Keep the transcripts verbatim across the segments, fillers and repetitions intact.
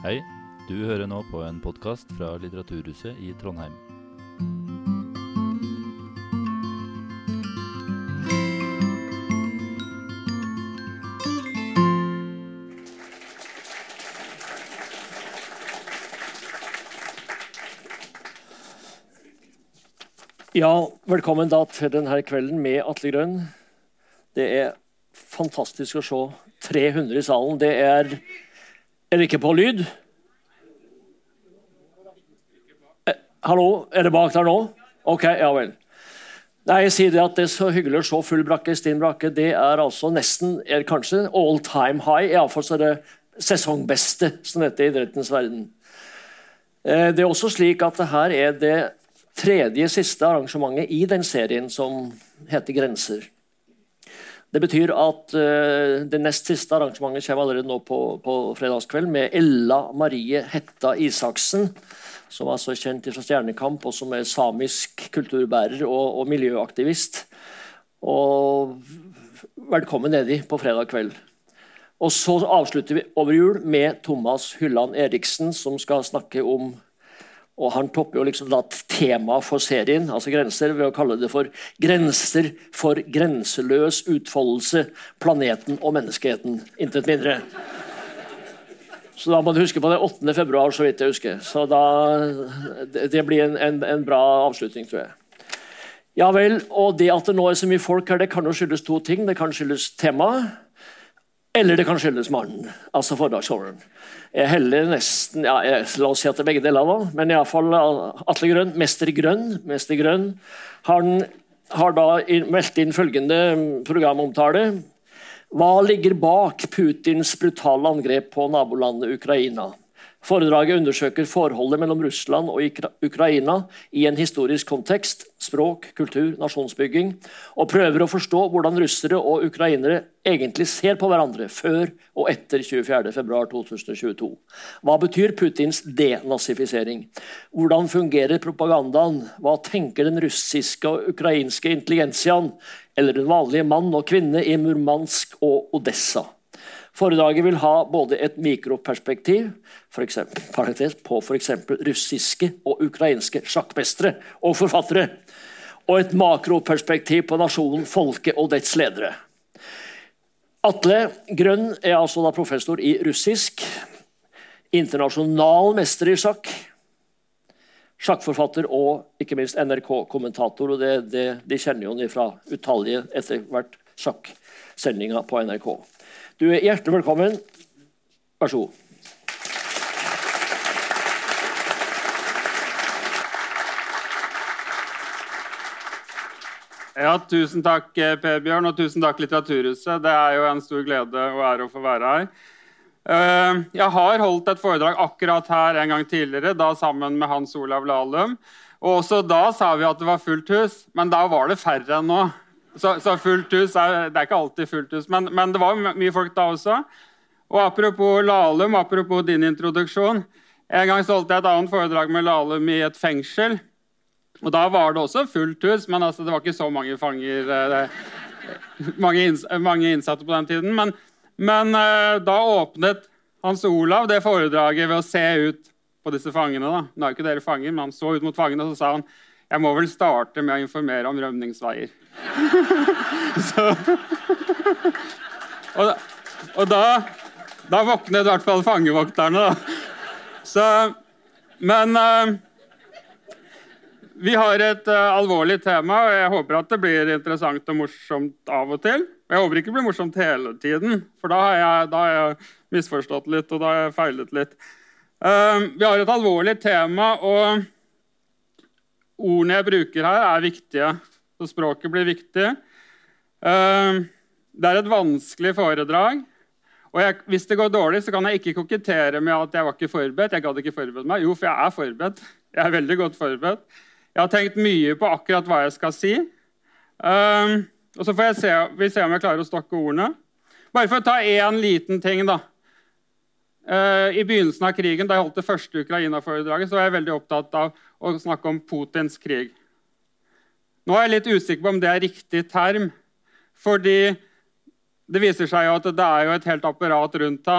Hei, du hører nå på en podcast fra Litteraturhuset i Trondheim. Ja, velkommen da til denne kvelden med Atle Grønn. Det er fantastisk å se tre hundre i salen. Det er, er det ikke på lyd? Eh, hallo, er det bak der nå? Ok, ja vel. Nei, jeg sier det at det er så hyggelig å se full brakke, Stinn brakke. Det er altså nesten, er kanskje all time high, i hvert fall så er det sesongbeste, som heter i idrettens verden. Eh, det er også slik at det her er det tredje siste arrangementet i den serien som heter Grenser. Det betyr at uh, det nest siste arrangementet kommer allerede nå på, på fredagskveld med Ella Marie Hetta Isaksen, som altså er kjent fra Stjernekamp og som er samisk kulturbærer og, og miljøaktivist. Og velkommen nedi på fredag kveld. Og så avslutter vi over jul med Thomas Hylland Eriksen, som skal snakke om, og han topper jo liksom da tema for serien, altså grenser, ved å kalle det for grenser for grenseløs utfoldelse, planeten og menneskeheten, intet mindre. Så da må du huske på det åttende februar, så vidt jeg husker. Så da, det blir en, en, en bra avslutning, tror jeg. Ja vel, og det at det nå er så mye folk her, det kan jo skyldes to ting. Det kan skyldes tema, eller det kan skyldes mannen, altså fordagsholderen. Jeg heller nesten, ja, jeg, la oss si at det er begge deler da, men i hvert fall Atle Grønn, Mester Grønn, Mester Grønn, han har da meldt inn følgende programomtale. Hva ligger bak Putins brutale angrep på nabolandet Ukraina? Foredraget undersøker forholdet mellom Russland og Ukraina i en historisk kontekst, språk, kultur, nasjonsbygging, og prøver å forstå hvordan russere og ukrainere egentlig ser på hverandre før og etter tjuefjerde februar to tusen og tjueto. Hva betyr Putins denazifisering? Hvordan fungerer propagandaen? Hva tenker den russiske og ukrainske intelligensiaen, eller den vanlige mann og kvinne i Murmansk og Odessa? Foredraget vil ha både et mikroperspektiv for eksempel, på for eksempel russiske og ukrainske sjakkmestere og forfattere, og et makroperspektiv på nasjonen, folket og dets ledere. Atle Grønn er altså da professor i russisk, internasjonal mester i sjakk, sjakkforfatter og ikke minst N R K-kommentator, og det, det, de kjenner jo fra utallige etter hvert sjakksendinger på N R K. Du er hjertelig velkommen. Vær så god. Ja, tusen takk Per Bjørn, og tusen takk Litteraturhuset. Det er jo en stor glede og ære å få være her. Jeg har holdt et foredrag akkurat her en gang tidligere, da sammen med Hans Olav Lahlum. Og også da sa vi at det var fullt hus, men da var det færre enn nå. Så, så fullt hus, er, det er ikke alltid fullt hus, men, men det var mye folk da også. Og apropos Lahlum, apropos din introduksjon, en gang så holdt jeg et annet foredrag med Lahlum i et fengsel, og da var det også fullt hus, men altså, det var ikke så mange fanger, eh, mange, inns, mange innsatte på den tiden, men, men eh, da åpnet Hans Olav det foredraget ved å se ut på disse fangene. Da. Nå er ikke dere fanger, men han så ut mot fangene, og så sa han, jeg må vel starte med å informere om rømningsveier. så, og da, og da, da våknet i hvert fall fangevokterne. Da. Så, men uh, vi har et uh, alvorlig tema, og jeg håper at det blir interessant og morsomt av og til. Jeg håper ikke det blir morsomt hele tiden, for da har jeg, da har jeg misforstått litt, og da har jeg feilet litt. Uh, vi har et alvorlig tema, og ordene jeg bruker her er viktige, så språket blir viktig. Det er et vanskelig foredrag, og jeg, hvis det går dårlig, så kan jeg ikke kokettere med at jeg var ikke forberedt. Jeg hadde ikke forberedt meg. Jo, for jeg er forberedt. Jeg er veldig godt forberedt. Jeg har tenkt mye på akkurat hva jeg skal si. Og så får jeg se, vi se om jeg klarer å stokke ordene. Bare for å ta en liten ting da. I begynnelsen av krigen, da jeg holdt det første Ukraina-foredraget, så var jeg veldig opptatt av å snakke om Putins krig. Nå er jeg litt usikker på om det er riktig term, fordi det viser seg jo at det er jo et helt apparat rundt han,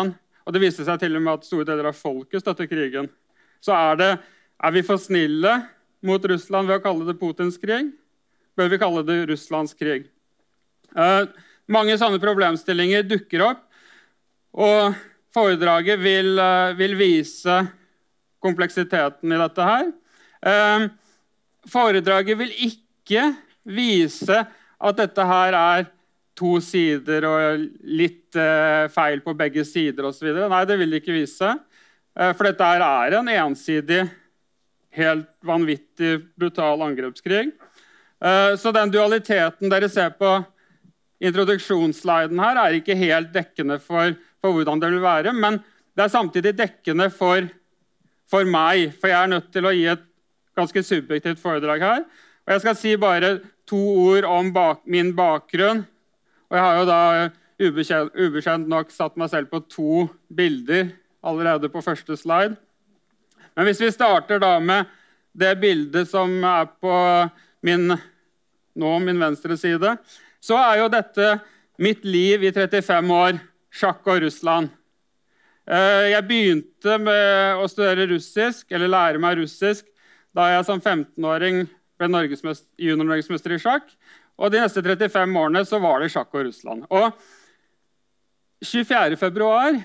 og det viste seg til og med at store deler av folket støtter krigen, så er det, er vi for snille mot Russland ved å kalle det Putins krig? Bør vi kalle det Russlands krig? Uh, mange sånne problemstillinger dukker opp, og foredraget vil, uh, vil vise kompleksiteten i dette her. Uh, foredraget vil ikke vise at dette her er to sider og litt uh, feil på begge sider og så videre. Nei, det vil det ikke vise. Uh, for dette her er en ensidig, helt vanvittig, brutal angrepskrig. Uh, så den dualiteten dere ser på introduksjonssliden her er ikke helt dekkende for, for hvordan det vil være, men det er samtidig dekkende for, for meg, for jeg er nødt til å gi et ganske subjektivt foredrag her. Og jeg skal si bare to ord om bak, min bakgrunn, og jeg har jo da ubekjent, ubekjent nok satt meg selv på to bilder allerede på første slide. Men hvis vi starter da med det bildet som er på min, nå min venstre side, så er jo dette mitt liv i trettifem år, sjakk og Russland. Jeg begynte med å studere russisk, eller lære meg russisk, da jeg som femtenåring ble junior-norgesmester i sjakk. Og de neste trettifem årene så var det sjakk og Russland. Og tjuefjerde februar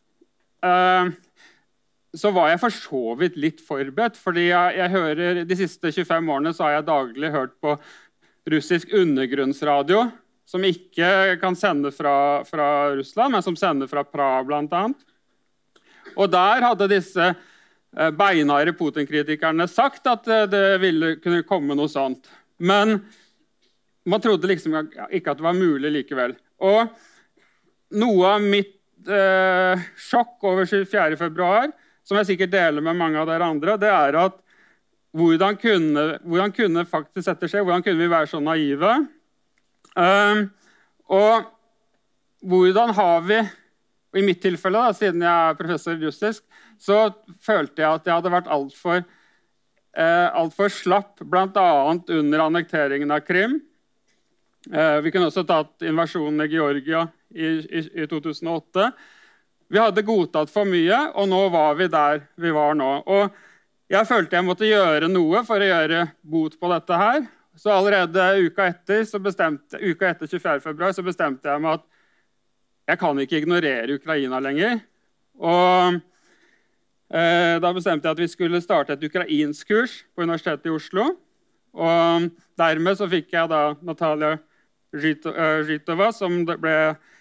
så var jeg for så vidt litt forberedt, fordi jeg, jeg hører, de siste tjuefem årene så har jeg daglig hørt på russisk undergrunnsradio, som ikke kan sende fra, fra Russland, men som sender fra Praha blant annet. Og der hadde disse beinharde Putin-kritikerne sagt at det ville kunne komme noe sånt. Men man trodde liksom ikke at det var mulig likevel. Og noe av mitt eh, sjokk over tjuefjerde februar, som jeg sikkert deler med mange av dere andre, det er at Hvordan kunne, hvordan kunne faktisk dette skje? Hvordan kunne vi være så naive? Um, og hvordan har vi, og i mitt tilfelle, da, siden jeg er professor i russisk, så følte jeg at jeg hadde vært alt for, eh, alt for slapp, blant annet under annekteringen av Krim. Eh, vi kunne også tatt invasjonen i Georgia i, i, i to tusen og åtte. Vi hadde godtatt for mye, og nå var vi der vi var nå. Og jeg følte jeg måtte gjøre noe for å gjøre bot på dette her. Så allerede uka etter, så bestemte, uka etter tjuefjerde februar så bestemte jeg meg at jeg kan ikke ignorere Ukraina lenger. Og eh, da bestemte jeg at vi skulle starte et ukrainsk kurs på Universitetet i Oslo. Og dermed så fikk jeg da Natalia Zhitova, som ble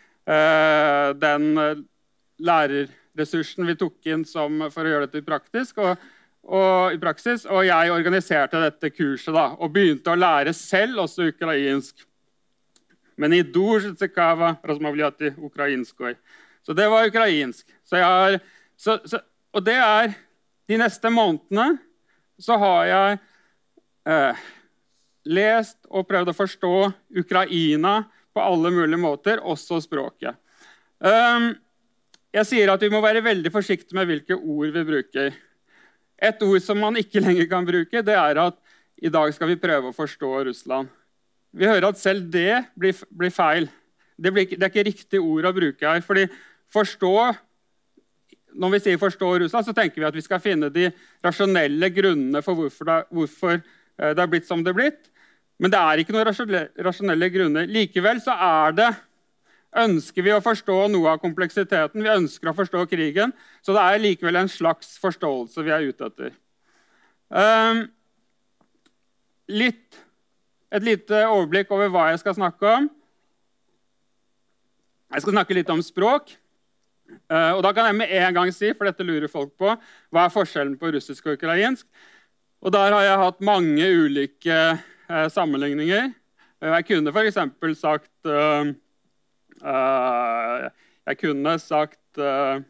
eh, den lærerressursen vi tok inn som, for å gjøre dette praktisk. Og Og, i praksis, og jeg organiserte dette kurset da, og begynte å lære selv også ukrainsk. Men i дуже цікаво розмовляти українською. Så det var ukrainsk. Så jeg har, så, så, og det er, de neste månedene så har jeg eh, lest og prøvd å forstå Ukraina på alle mulige måter, også språket. Um, jeg sier at vi må være veldig forsiktige med hvilke ord vi bruker. Et ord som man ikke lenger kan bruke, det er at i dag skal vi prøve å forstå Russland. Vi hører at selv det blir, blir feil. Det, blir, det er ikke riktig ord å bruke her, fordi forstå, når vi sier forstå Russland, så tenker vi at vi skal finne de rasjonelle grunnene for hvorfor det, hvorfor det er blitt som det er blitt. Men det er ikke noen rasjonelle grunner. Likevel så er det ønsker vi å forstå noe av kompleksiteten, vi ønsker å forstå krigen, så det er likevel en slags forståelse vi er ute etter. Um, litt, et lite overblikk over hva jeg skal snakke om. Jeg skal snakke litt om språk, uh, og da kan jeg med en gang si, for dette lurer folk på, hva er forskjellen på russisk og ukrainsk? Og der har jeg hatt mange ulike uh, sammenligninger. Uh, jeg kunne for eksempel sagt... Uh, Uh, jeg kunne sagt uh,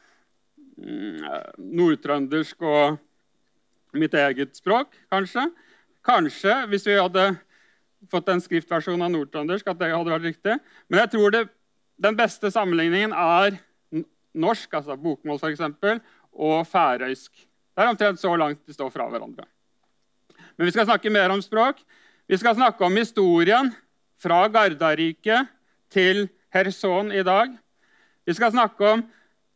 nordtrøndersk og mitt eget språk, kanskje. Kanskje, hvis vi hadde fått en skriftversjon av nordtrøndersk, at det hadde vært riktig. Men jeg tror det, den beste sammenligningen er norsk, altså bokmål for eksempel, og færøysk. Det er omtrent så langt de står fra hverandre. Men vi skal snakke mer om språk. Vi skal snakke om historien fra Gardarriket til Kherson i dag. Vi skal snakke om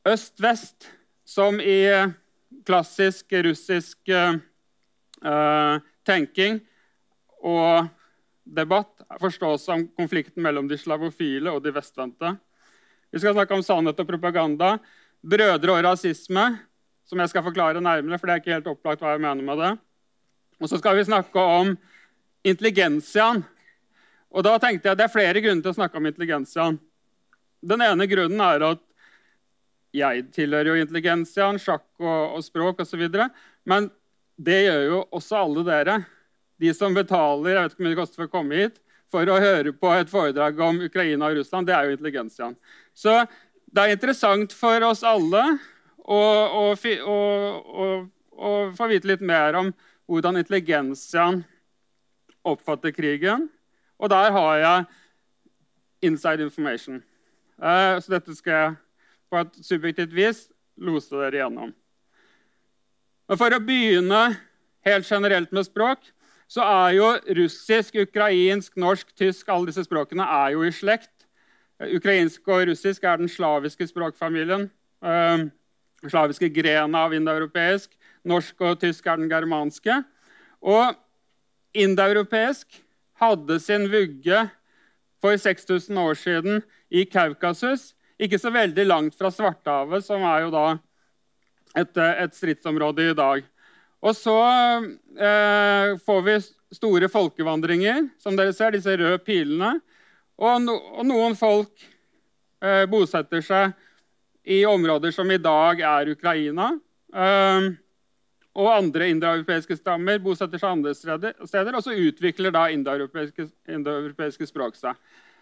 øst-vest, som i klassisk russisk uh, tenking og debatt forstås som konflikten mellom de slavofile og de vestvendte. Vi skal snakke om sannhet og propaganda, brødre og rasisme, som jeg skal forklare nærmere, for det er ikke helt opplagt hva jeg mener med det. Og så skal vi snakke om intelligensiaen. Og da tenkte jeg at det er flere grunner til å snakke om intelligensiaen. Den ene grunnen er at jeg tilhører jo intelligensiaen, sjakk og, og språk og så videre, men det gjør jo også alle dere. De som betaler, jeg vet ikke hvor mye det koster for å komme hit, for å høre på et foredrag om Ukraina og Russland, det er jo intelligensiaen. Så det er interessant for oss alle å, å, å, å, å få vite litt mer om hvordan intelligensiaen oppfatter krigen. Og der har jeg inside information. Uh, så dette skal jeg på et subjektivt vis lose dere igjennom. Og for å begynne helt generelt med språk, så er jo russisk, ukrainsk, norsk, tysk, alle disse språkene er jo i slekt. Ukrainsk og russisk er den slaviske språkfamilien. Uh, slaviske grena av indoeuropeisk. Norsk og tysk er den germanske. Og indoeuropeisk hadde sin vugge for seks tusen år siden i Kaukasus, ikke så veldig langt fra Svartehavet, som er jo da et, et stridsområde i dag. Og så eh, får vi store folkevandringer, som dere ser, disse røde pilene, og, no, og noen folk eh, bosetter seg i områder som i dag er Ukraina, eh, og andre indoeuropeiske stammer bosetter seg andre steder, og så utvikler da indoeuropeiske, indoeuropeiske språk seg.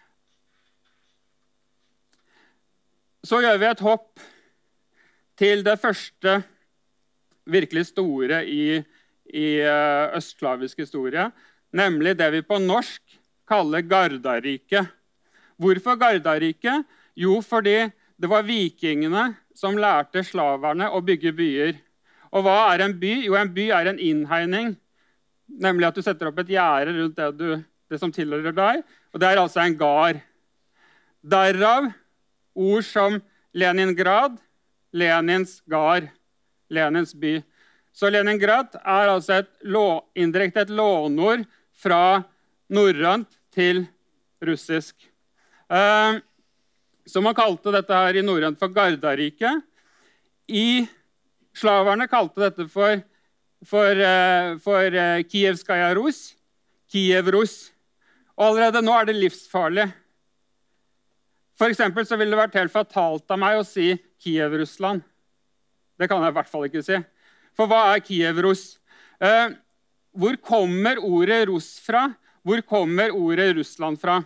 Så gjør vi et hopp til det første virkelig store i, i østslavisk historie, nemlig det vi på norsk kaller Gardarriket. Hvorfor Gardarriket? Jo, fordi det var vikingene som lærte slaverne å bygge byer. Og hva er en by? Jo, en by er en innhegning, nemlig at du setter opp et gjerde rundt det, du, det som tilhører deg, og det er altså en gard. Derav ord som Leningrad, Lenins gard, Lenins by. Så Leningrad er altså et lå, indirekte et lånord fra norrønt til russisk. Uh, så man kalte dette her i norrønt for Gardarriket. I Slaverne kalte dette for, for, for Kievskaja Rus, Kiev-Rus. Og allerede nå er det livsfarlig. For eksempel så ville det vært helt fatalt av meg å si Kiev-Russland. Det kan jeg i hvert fall ikke si. For hva er Kiev-Rus? Eh, hvor kommer ordet Russ fra? Hvor kommer ordet Russland fra?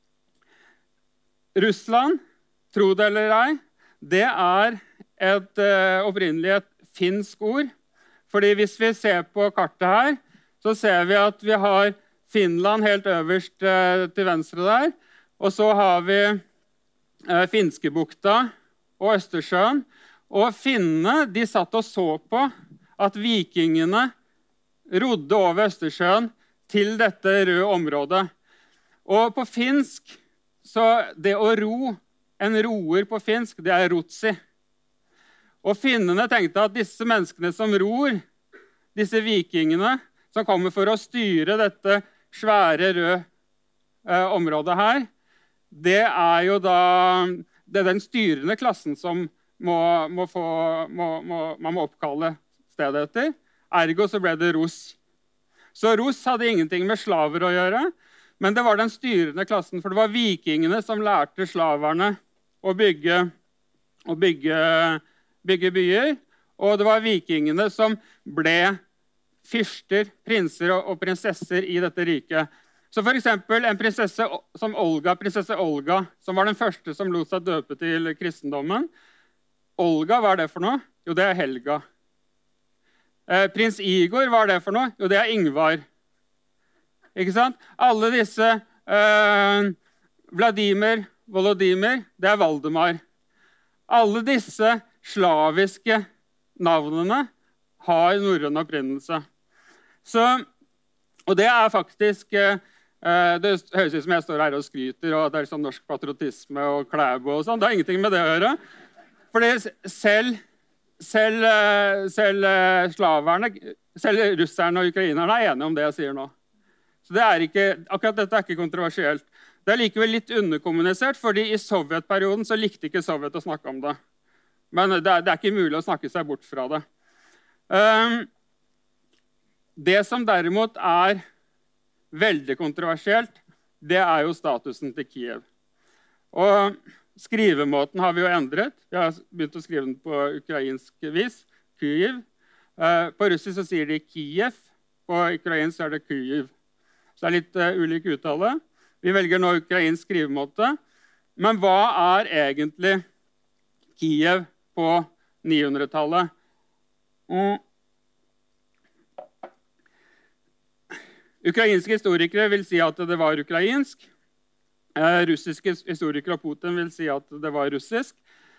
Russland, tro det eller ei, det er et uh, opprinnelig et finsk ord. Fordi hvis vi ser på kartet her, så ser vi at vi har Finland helt øverst uh, til venstre der. Og så har vi uh, Finskebukta og Østersjøen. Og finnene, de satt og så på at vikingene rodde over Østersjøen til dette røde området. Og på finsk, så det å ro, en roer på finsk, det er rotsi. Og finnene tenkte at disse menneskene som ror, disse vikingene, som kommer for å styre dette svære røde eh, området her, det er jo da det er den styrende klassen som må, må få, må, må, man må oppkalle stedet etter. Ergo så ble det Rus. Så Rus hadde ingenting med slaver å gjøre, men det var den styrende klassen, for det var vikingene som lærte slaverne å bygge, å bygge, bygge byer, og det var vikingene som ble fyrster, prinser og, og prinsesser i dette riket. Så for eksempel en prinsesse som Olga, prinsesse Olga, som var den første som lot seg døpe til kristendommen. Olga, hva er det for noe? Jo, det er Helga. Eh, prins Igor, hva er det for noe? Jo, det er Ingvar. Ikke sant? Alle disse, eh, Vladimir, Volodymyr, det er Valdemar. Alle disse slaviske navnene har norrøn opprinnelse. Så, og det er faktisk, eh, det høres ut som jeg står her og skryter, og det er sånn norsk patriotisme og Klæbo og sånn. Det har ingenting med det å gjøre. fordi selv, selv, selv slaverne, selv russerne og ukrainerne er enige om det jeg sier nå. Så det er ikke, akkurat dette er ikke kontroversielt. Det er likevel litt underkommunisert, fordi i sovjetperioden så likte ikke Sovjet å snakke om det. Men det er, det er ikke mulig å snakke seg bort fra det. Um, det som derimot er veldig kontroversielt, det er jo statusen til Kiev. Og skrivemåten har vi jo endret. Vi har begynt å skrive den på ukrainsk vis, Kyiv. Uh, på russisk så sier de Kiev, på ukrainsk er det Kyiv. Så det er litt uh, ulik uttale. Vi velger nå ukrainsk skrivemåte. Men hva er egentlig Kiev på nihundretallet? Mm. Ukrainske historikere vil si at det var ukrainsk. Eh, russiske historikere og Putin vil si at det var russisk.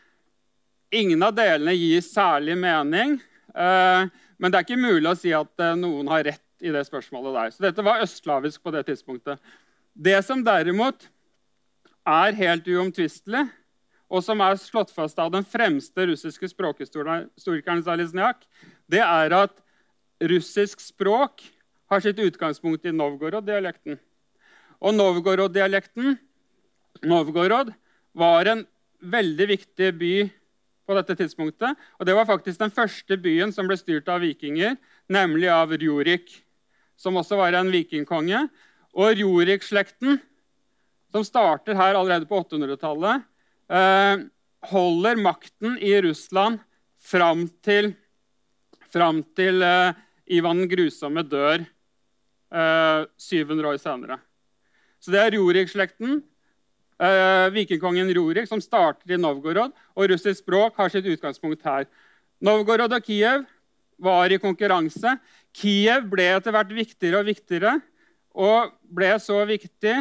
Ingen av delene gir særlig mening, eh, men det er ikke mulig å si at eh, noen har rett i det spørsmålet der. Så dette var østslavisk på det tidspunktet. Det som derimot er helt uomtvistelig, og som er slått fast av den fremste russiske språkhistorikeren Zalizniak, det er at russisk språk har sitt utgangspunkt i Novgorod-dialekten. Og Novgorod-dialekten, Novgorod, var en veldig viktig by på dette tidspunktet. Og det var faktisk den første byen som ble styrt av vikinger, nemlig av Rjurik, som også var en vikingkonge. Og Rjurik-slekten, som starter her allerede på åttehundretallet, eh, holder makten i Russland fram til, fram til eh, Ivan den grusomme dør eh, syv hundre år senere. Så det er Rjurik-slekten, eh, vikingkongen Rjurik, som starter i Novgorod, og russisk språk har sitt utgangspunkt her. Novgorod og Kiev var i konkurranse. Kiev ble etter hvert viktigere og viktigere, og ble så viktig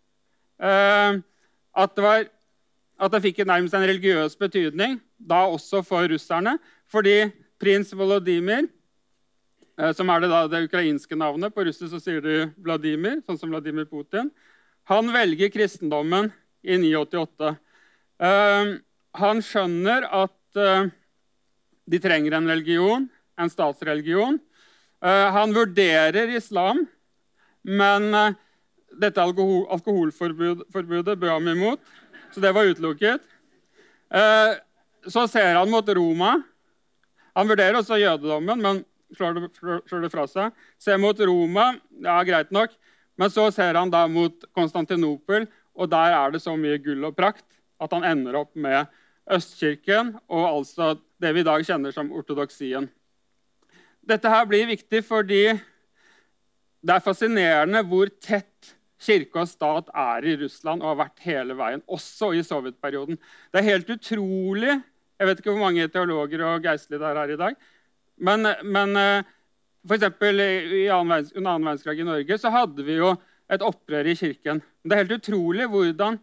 eh, at, det var, at det fikk nærmest en religiøs betydning, da også for russerne, fordi prins Volodymyr, eh, som er det, da, det ukrainske navnet, på russisk så sier de Vladimir, sånn som Vladimir Putin, han velger kristendommen i ni åttiåtte. Eh, han skjønner at eh, de trenger en religion, en statsreligion. Uh, han vurderer islam, men uh, dette alkohol, alkoholforbudet bød ham imot, så det var utelukket. Uh, så ser han mot Roma. Han vurderer også jødedommen, men slår det, slår det fra seg. Ser mot Roma, ja, greit nok, men så ser han da mot Konstantinopel, og der er det så mye gull og prakt at han ender opp med Østkirken, og altså det vi i dag kjenner som ortodoksien. Dette her blir viktig fordi det er fascinerende hvor tett kirke og stat er i Russland og har vært hele veien, også i sovjetperioden. Det er helt utrolig, jeg vet ikke hvor mange teologer og geistlige der er i dag, men, men for eksempel i annen, under annen verdenskrig i Norge så hadde vi jo et opprør i kirken. Det er helt utrolig hvordan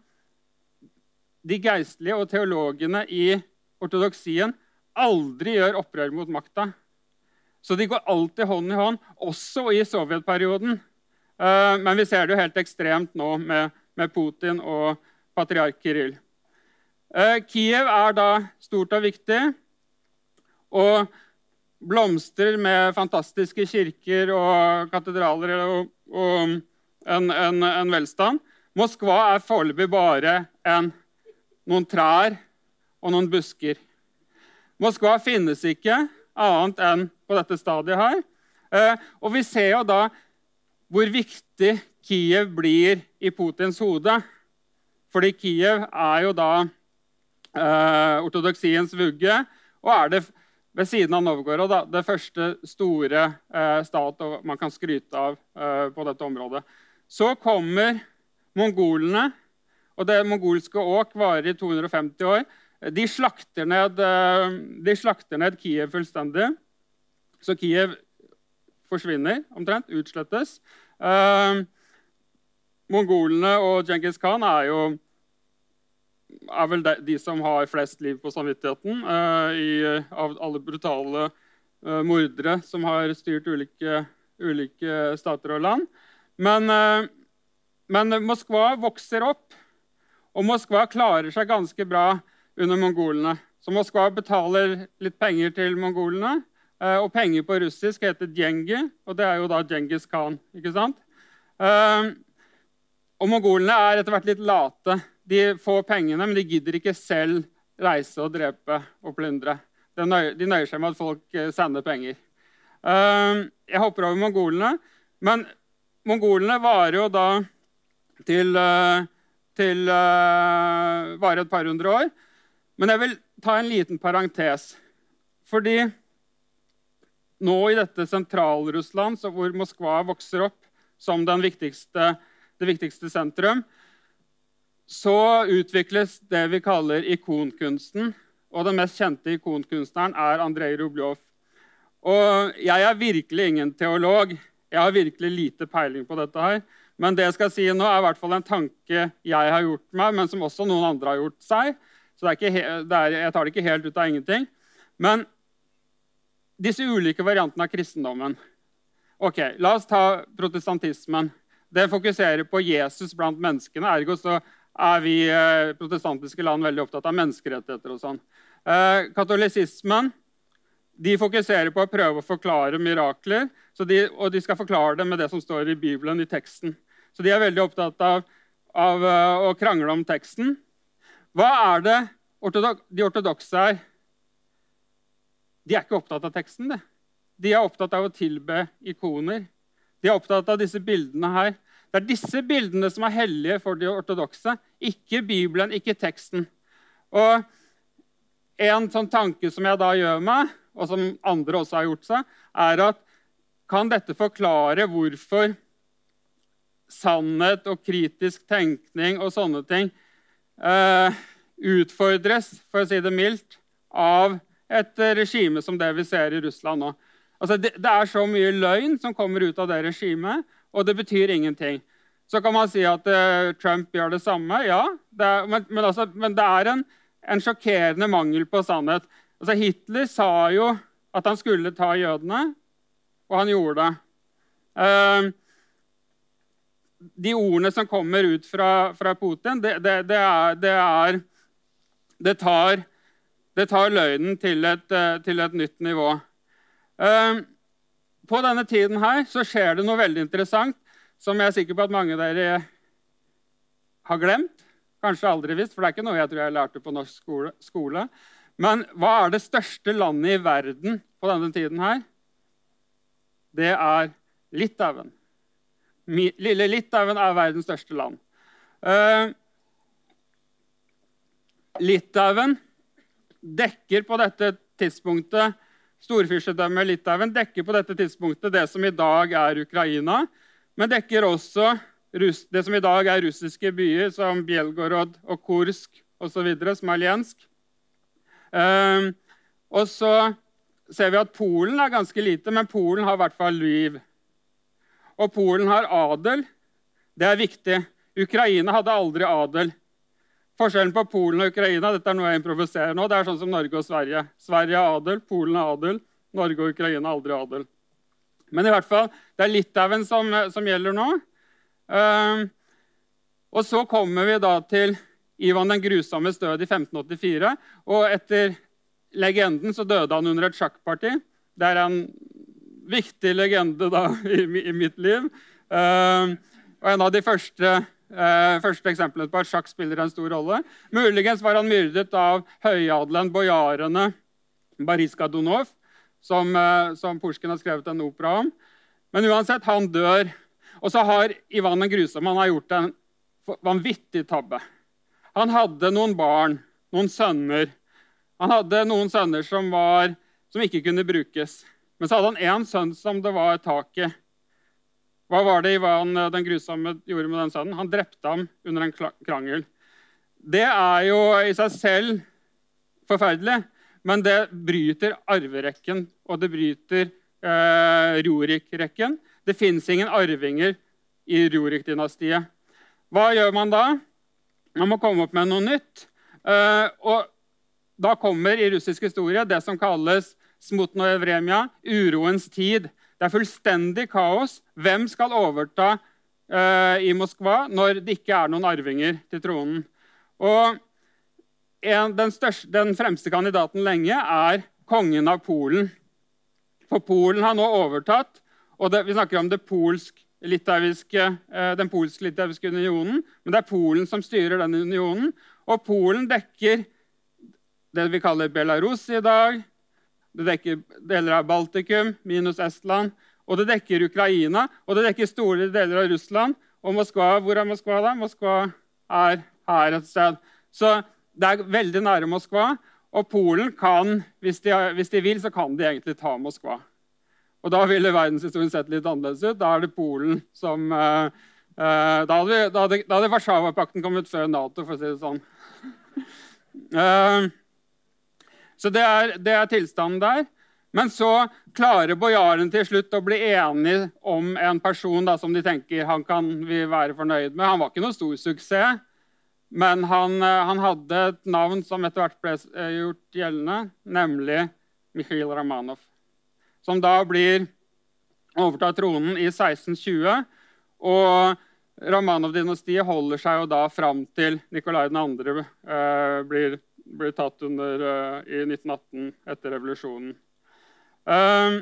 de geistlige og teologene i ortodoksien aldri gjør opprør mot makta. Så de går alltid hånd i hånd, også i sovjetperioden. Uh, men vi ser det jo helt ekstremt nå med, med Putin og patriark Kirill. Uh, Kiev er da stort og viktig, og blomstrer med fantastiske kirker og katedraler og, og en, en, en velstand. Moskva er foreløpig bare en, noen trær og noen busker. Moskva finnes ikke annet enn på dette stadiet her. Eh, og vi ser jo da hvor viktig Kiev blir i Putins hode. Fordi Kiev er jo da eh, ortodoksiens vugge, og er det ved siden av Novgorod da, det første store eh, stat man kan skryte av eh, på dette området. Så kommer mongolene, og det mongolske åk varer i to hundre og femti år. De slakter ned, de slakter ned Kiev fullstendig, så Kiev forsvinner omtrent, utslettes. Uh, mongolene og Genghis Khan er jo er vel de, de som har flest liv på samvittigheten uh, i, av alle brutale uh, mordere som har styrt ulike, ulike stater og land. Men, uh, men Moskva vokser opp, og Moskva klarer seg ganske bra under mongolene. Så Moskva betaler litt penger til mongolene, og penger på russisk heter djengi, og det er jo da Djengis Khan, ikke sant? Og mongolene er etter hvert litt late. De får pengene, men de gidder ikke selv reise og drepe og plyndre. De nøyer, de nøyer seg med at folk sender penger. Jeg hopper over mongolene, men mongolene varer jo da til, til varer et par hundre år. Men jeg vil ta en liten parentes, fordi nå i dette Sentral-Russland, hvor Moskva vokser opp som den viktigste, det viktigste sentrum, så utvikles det vi kaller ikonkunsten, og den mest kjente ikonkunstneren er Andrei Rublev. Og jeg er virkelig ingen teolog, jeg har virkelig lite peiling på dette her, men det jeg skal si nå er i hvert fall en tanke jeg har gjort meg, men som også noen andre har gjort seg, så det er ikke, det er, jeg tar det ikke helt ut av ingenting. Men disse ulike variantene av kristendommen. Ok, la oss ta protestantismen. Det fokuserer på Jesus blant menneskene, ergo så er vi eh, protestantiske land veldig opptatt av menneskerettigheter og sånn. Eh, katolisismen, de fokuserer på å prøve å forklare mirakler, så de, og de skal forklare det med det som står i Bibelen, i teksten. Så de er veldig opptatt av, av uh, å krangle om teksten. Hva er det ortodok de ortodokse er? De er ikke opptatt av teksten, det. De er opptatt av å tilbe ikoner. De er opptatt av disse bildene her. Det er disse bildene som er hellige for de ortodokse, ikke Bibelen, ikke teksten. Og en sånn tanke som jeg da gjør meg, og som andre også har gjort seg, er at kan dette forklare hvorfor sannhet og kritisk tenkning og sånne ting eh, utfordres, for å si det mildt, av et regime som det vi ser i Russland nå. Altså, det, det er så mye løgn som kommer ut av det regimet, og det betyr ingenting. Så kan man si at uh, Trump gjør det samme, ja. Det er, men, men, altså, men det er en, en sjokkerende mangel på sannhet. Altså, Hitler sa jo at han skulle ta jødene, og han gjorde det. Uh, de ordene som kommer ut fra, fra Putin, det, det, det, er, det, er, det, tar, det tar løgnen til et, uh, til et nytt nivå. Uh, på denne tiden her så skjer det noe veldig interessant, som jeg er sikker på at mange av dere har glemt, kanskje aldri visst, for det er ikke noe jeg tror jeg lærte på norsk skole. skole. Men hva er det største landet i verden på denne tiden her? Det er Litauen. Lille Litauen er verdens største land. Uh, Litauen dekker på dette tidspunktet, storfyrstedømmet Litauen dekker på dette tidspunktet det som i dag er Ukraina, men dekker også det som i dag er russiske byer, som Belgorod og Kursk og så videre, Smolensk. Um, og så ser vi at Polen er ganske lite, men Polen har i hvert fall Lviv. Og Polen har adel. Det er viktig. Ukraina hadde aldri adel. Forskjellen på Polen og Ukraina, dette er noe jeg improviserer nå, det er sånn som Norge og Sverige. Sverige har adel, Polen har adel, Norge og Ukraina har aldri adel. Men i hvert fall, det er Litauen som, som gjelder nå. Um, og så kommer vi da til Ivan den grusommes død i femten åttifire, og etter legenden så døde han under et sjakkparti. Det er en viktig legende da i, i mitt liv. Um, og en av de første, uh, første eksemplene på at sjakk spiller en stor rolle. Muligens var han myrdet av høyadelen, bojarene, Boris Godunov, Som, som Pushkin har skrevet en opera om. Men uansett, han dør. Og så har Ivan den grusomme han har gjort en vanvittig tabbe. Han hadde noen barn, noen sønner. Han hadde noen sønner som, var, som ikke kunne brukes. Men så hadde han en sønn som det var taket. Hva var det Ivan den grusomme gjorde med den sønnen? Han drepte ham under en krangel. Det er jo i seg selv forferdelig. Men det bryter arverekken, og det bryter eh, Rurik-rekken. Det finnes ingen arvinger i Rurik-dynastiet. Hva gjør man da? Man må komme opp med noe nytt. Eh, og da kommer i russisk historie det som kalles smutnoye vremya, uroens tid. Det er fullstendig kaos. Hvem skal overta eh, i Moskva når det ikke er noen arvinger til tronen? Og en, den, største, den fremste kandidaten lenge er kongen av Polen. For Polen har nå overtatt, og det, vi snakker om det polsk-litauiske, eh, den polsk-litauiske unionen, men det er Polen som styrer den unionen, og Polen dekker det vi kaller Belarus i dag, det dekker deler av Baltikum, minus Estland, og det dekker Ukraina, og det dekker store deler av Russland, og Moskva, hvor er Moskva da? Moskva er her et sted. Så det er veldig nære Moskva, og Polen kan, hvis de, hvis de vil, så kan de egentlig ta Moskva. Og da ville verdenshistorien sett litt annerledes ut. Da er det Polen som... Eh, eh, da, hadde, da, hadde, da hadde Warszawa-pakten kommet før NATO, for å si det sånn. eh, så det er, det er tilstanden der. Men så klarer bojaren til slutt å bli enig om en person da, som de tenker han kan vi være fornøyd med. Han var ikke noe stor suksess, men han, han hadde et navn som etter hvert ble gjort gjeldende, nemlig Mikhail Romanov, som da blir overtatt tronen i seksten tjue, og Romanov-dynastiet holder seg jo da fram til Nikolai den andre eh, blir, blir tatt under eh, i nitten atten etter revolusjonen. Uh,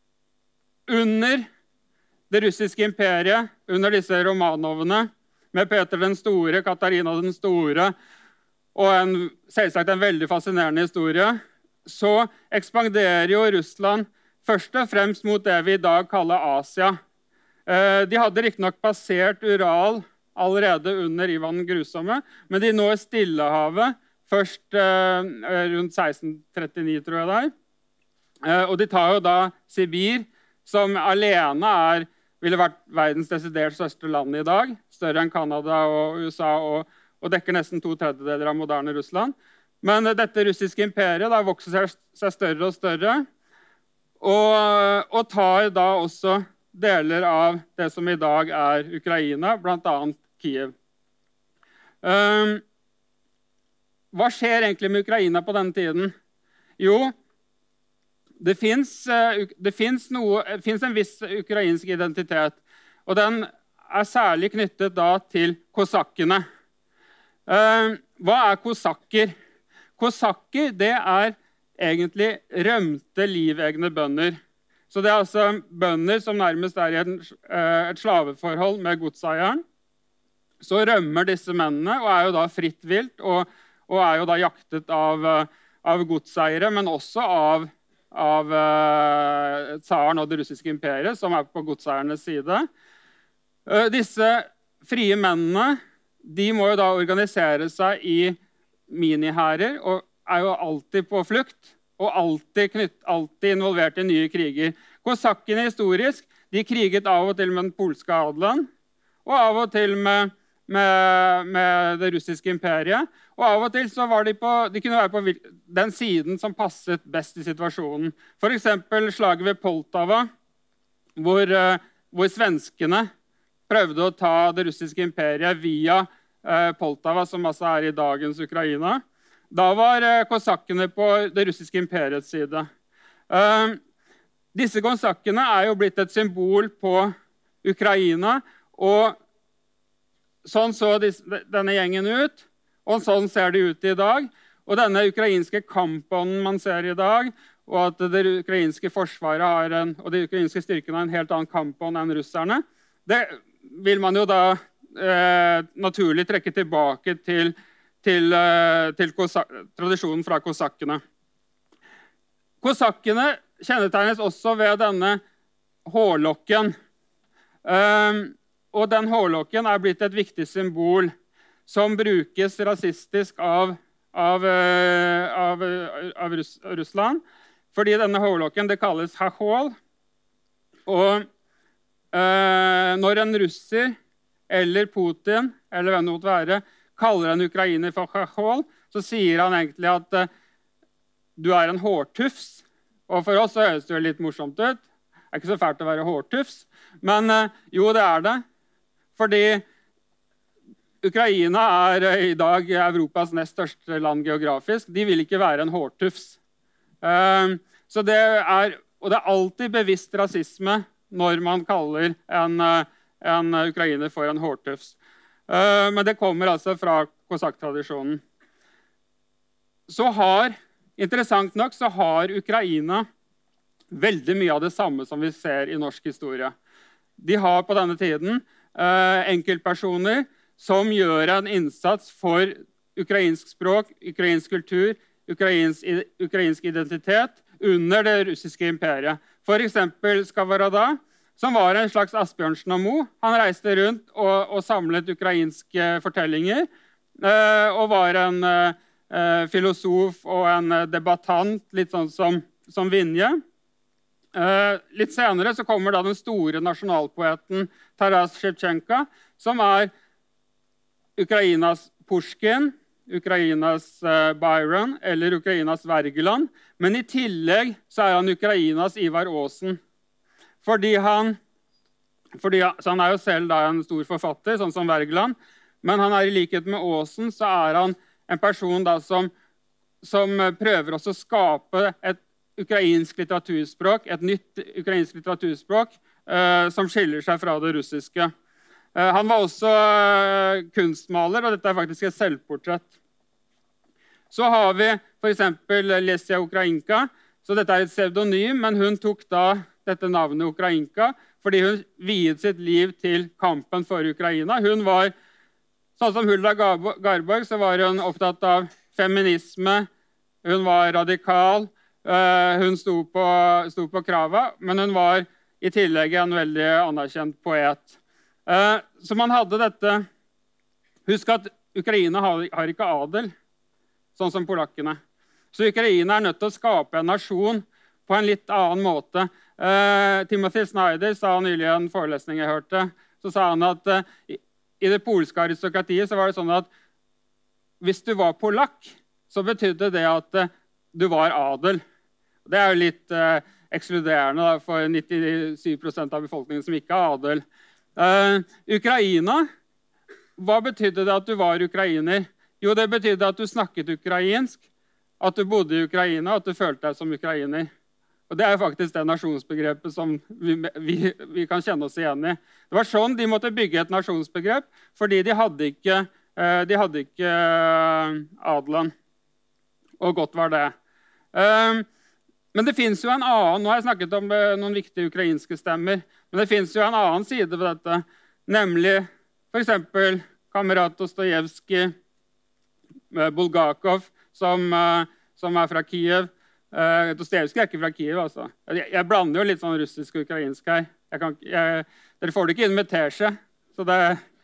under det russiske imperiet, under disse Romanovene, med Peter den store, Katarina den store, og en, selvsagt en veldig fascinerende historie, så ekspanderer jo Russland først og fremst mot det vi i dag kaller Asia. Uh, de hadde riktignok passert Ural allerede under Ivan den grusomme, men de når Stillehavet først uh, rundt seksten trettini, tror jeg det er. Og de tar jo da Sibir, som alene er, ville vært verdens desidert største land i dag, større enn Kanada og U S A, og, og dekker nesten to tredjedeler av moderne Russland. Men dette russiske imperiet da vokser seg, seg større og større, og, og tar da også deler av det som i dag er Ukraina, blant annet Kiev. Um, hva skjer egentlig med Ukraina på denne tiden? Jo, Det fins en viss ukrainsk identitet, og den er særlig knyttet da til kosakkene. Eh, hva er kosakker? Kosakker det er egentlig rømte livegne bønder. Så det er altså bønder som nærmest er i en, et slaveforhold med godseieren. Så rømmer disse mennene og er jo da fritt vilt, og, og er jo da jaktet av, av godseiere, men også av av uh, tsaren og det russiske imperiet, som er på godseiernes side. Uh, disse frie mennene, de må jo da organisere seg i minihærer, og er jo alltid på flukt, og alltid, knytt, alltid involvert i nye kriger. Kosakkene historisk, de kriget av og til med den polske adelen, og av og til med, med, med det russiske imperiet, og av og til så var de på, de kunne være på den siden som passet best i situasjonen. For eksempel slaget ved Poltava, hvor, hvor svenskene prøvde å ta det russiske imperiet via eh, Poltava, som altså er i dagens Ukraina. Da var eh, kosakkene på det russiske imperiets side. Eh, disse kosakkene er jo blitt et symbol på Ukraina, og sånn så disse, denne gjengen ut. Og sånn ser det ut i dag. Og denne ukrainske kampånden man ser i dag, og at det ukrainske forsvaret har en, og de ukrainske styrkene har en helt annen kampånd enn russerne, det vil man jo da eh, naturlig trekke tilbake til, til, eh, til tradisjonen fra kosakkene. Kosakkene kjennetegnes også ved denne hårlokken. Um, og den hårlokken er blitt et viktig symbol som brukes rasistisk av, av, av, av Russ, Russland. Fordi denne hårlokken det kalles hachol. Og eh, når en russer eller Putin, eller hvem det måtte være, kaller en ukrainer for hachol, så sier han egentlig at eh, du er en hårtufs. Og for oss så høres det jo litt morsomt ut. Det er ikke så fælt å være hårtufs. Men eh, jo, det er det. Fordi Ukraina er i dag Europas nest største land geografisk. De vil ikke være en hårtufs. Så det er, og det er alltid bevisst rasisme når man kaller en, en ukrainer for en hårtufs. Men det kommer altså fra kosakktradisjonen. så har, interessant nok, så har Ukraina veldig mye av det samme som vi ser i norsk historie. De har på denne tiden eh, enkeltpersoner som gjør en innsats for ukrainsk språk, ukrainsk kultur, ukrainsk, ukrainsk identitet under det russiske imperiet. For eksempel Skavarada, som var en slags Asbjørnsen og Moe. Han reiste rundt og, og samlet ukrainske fortellinger, eh, og var en eh, filosof og en debattant, litt sånn som, som Vinje. Eh, litt senere så kommer da den store nasjonalpoeten Taras Shevchenko, som er Ukrainas Pushkin, Ukrainas uh, Byron eller Ukrainas Wergeland, men i tillegg så er han Ukrainas Ivar Aasen. Fordi han, fordi, så han er jo selv da en stor forfatter, sånn som Wergeland, men han er i likhet med Aasen, så er han en person da som, som prøver også å skape et ukrainsk litteraturspråk, et nytt ukrainsk litteraturspråk, uh, som skiller seg fra det russiske. Uh, han var også uh, kunstmaler, og dette er faktisk et selvportrett. Så har vi for eksempel Lesia Ukrainka. Så dette er et pseudonym, men hun tok da dette navnet Ukrainka fordi hun viet sitt liv til kampen for Ukraina. Hun var, sånn som Hulda Garborg, så var hun opptatt av feminisme. Hun var radikal. Uh, hun sto på, sto på krava, men hun var i tillegg en veldig anerkjent poet. Uh, så man hadde dette. Husk at Ukraina har, har ikke adel, sånn som polakkene. Så Ukraina er nødt til å skape en nasjon på en litt annen måte. Uh, Timothy Snyder sa nylig i en forelesning jeg hørte, så sa han at uh, i, i det polske aristokratiet så var det sånn at hvis du var polakk, så betydde det at uh, du var adel. Det er jo litt uh, ekskluderende da, for nittisju prosent av befolkningen som ikke er adel. Uh, Ukraina, hva betydde det at du var ukrainer? Jo, det betydde at du snakket ukrainsk, at du bodde i Ukraina, at du følte deg som ukrainer. Og det er faktisk det nasjonsbegrepet som vi, vi, vi kan kjenne oss igjen i. Det var sånn de måtte bygge et nasjonsbegrep, fordi de hadde ikke, uh, de hadde ikke uh, adelen. Og godt var det. Uh, Men det finnes jo en annen, nå har jeg snakket om noen viktige ukrainske stemmer, men det finnes jo en annen side ved dette, nemlig for eksempel kamerat Dostojevskij, Bulgakov, som, som er fra Kiev. Dostojevskij er ikke fra Kiev, altså. Jeg, jeg blander jo litt sånn russisk og ukrainsk her. Jeg kan, jeg, dere får det ikke inn med teskje, så det,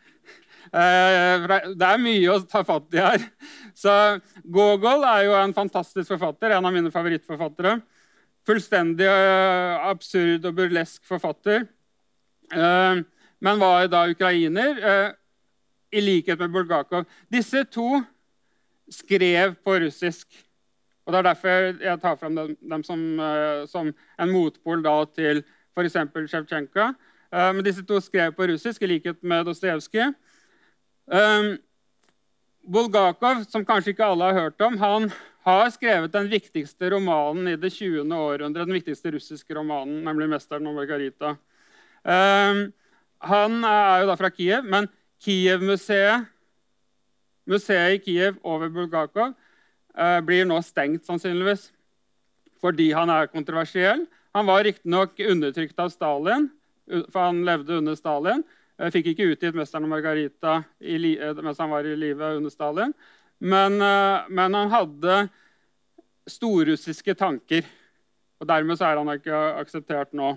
det er mye å ta fatt i her. Så Gogol er jo en fantastisk forfatter, en av mine favorittforfattere. Fullstendig uh, absurd og burlesk forfatter. Uh, men var da ukrainer, uh, i likhet med Bulgakov. Disse to skrev på russisk. Og det er derfor jeg tar frem dem, dem som, uh, som en motpol da, til for eksempel Shevchenko. Uh, men disse to skrev på russisk, i likhet med Dostojevskij. Um, Bulgakov, som kanskje ikke alle har hørt om, han har skrevet den viktigste romanen i det tjuende århundret, den viktigste russiske romanen, nemlig Mesteren og Margarita. Um, han er jo da fra Kiev, men Kiev-museet, museet i Kiev over Bulgakov, uh, blir nå stengt sannsynligvis, fordi han er kontroversiell. Han var riktignok undertrykt av Stalin, for han levde under Stalin. Jeg fikk ikke utgitt Mesteren og Margarita i li- mens han var i live under Stalin. Men, men han hadde storrussiske tanker, og dermed så er han ikke akseptert nå.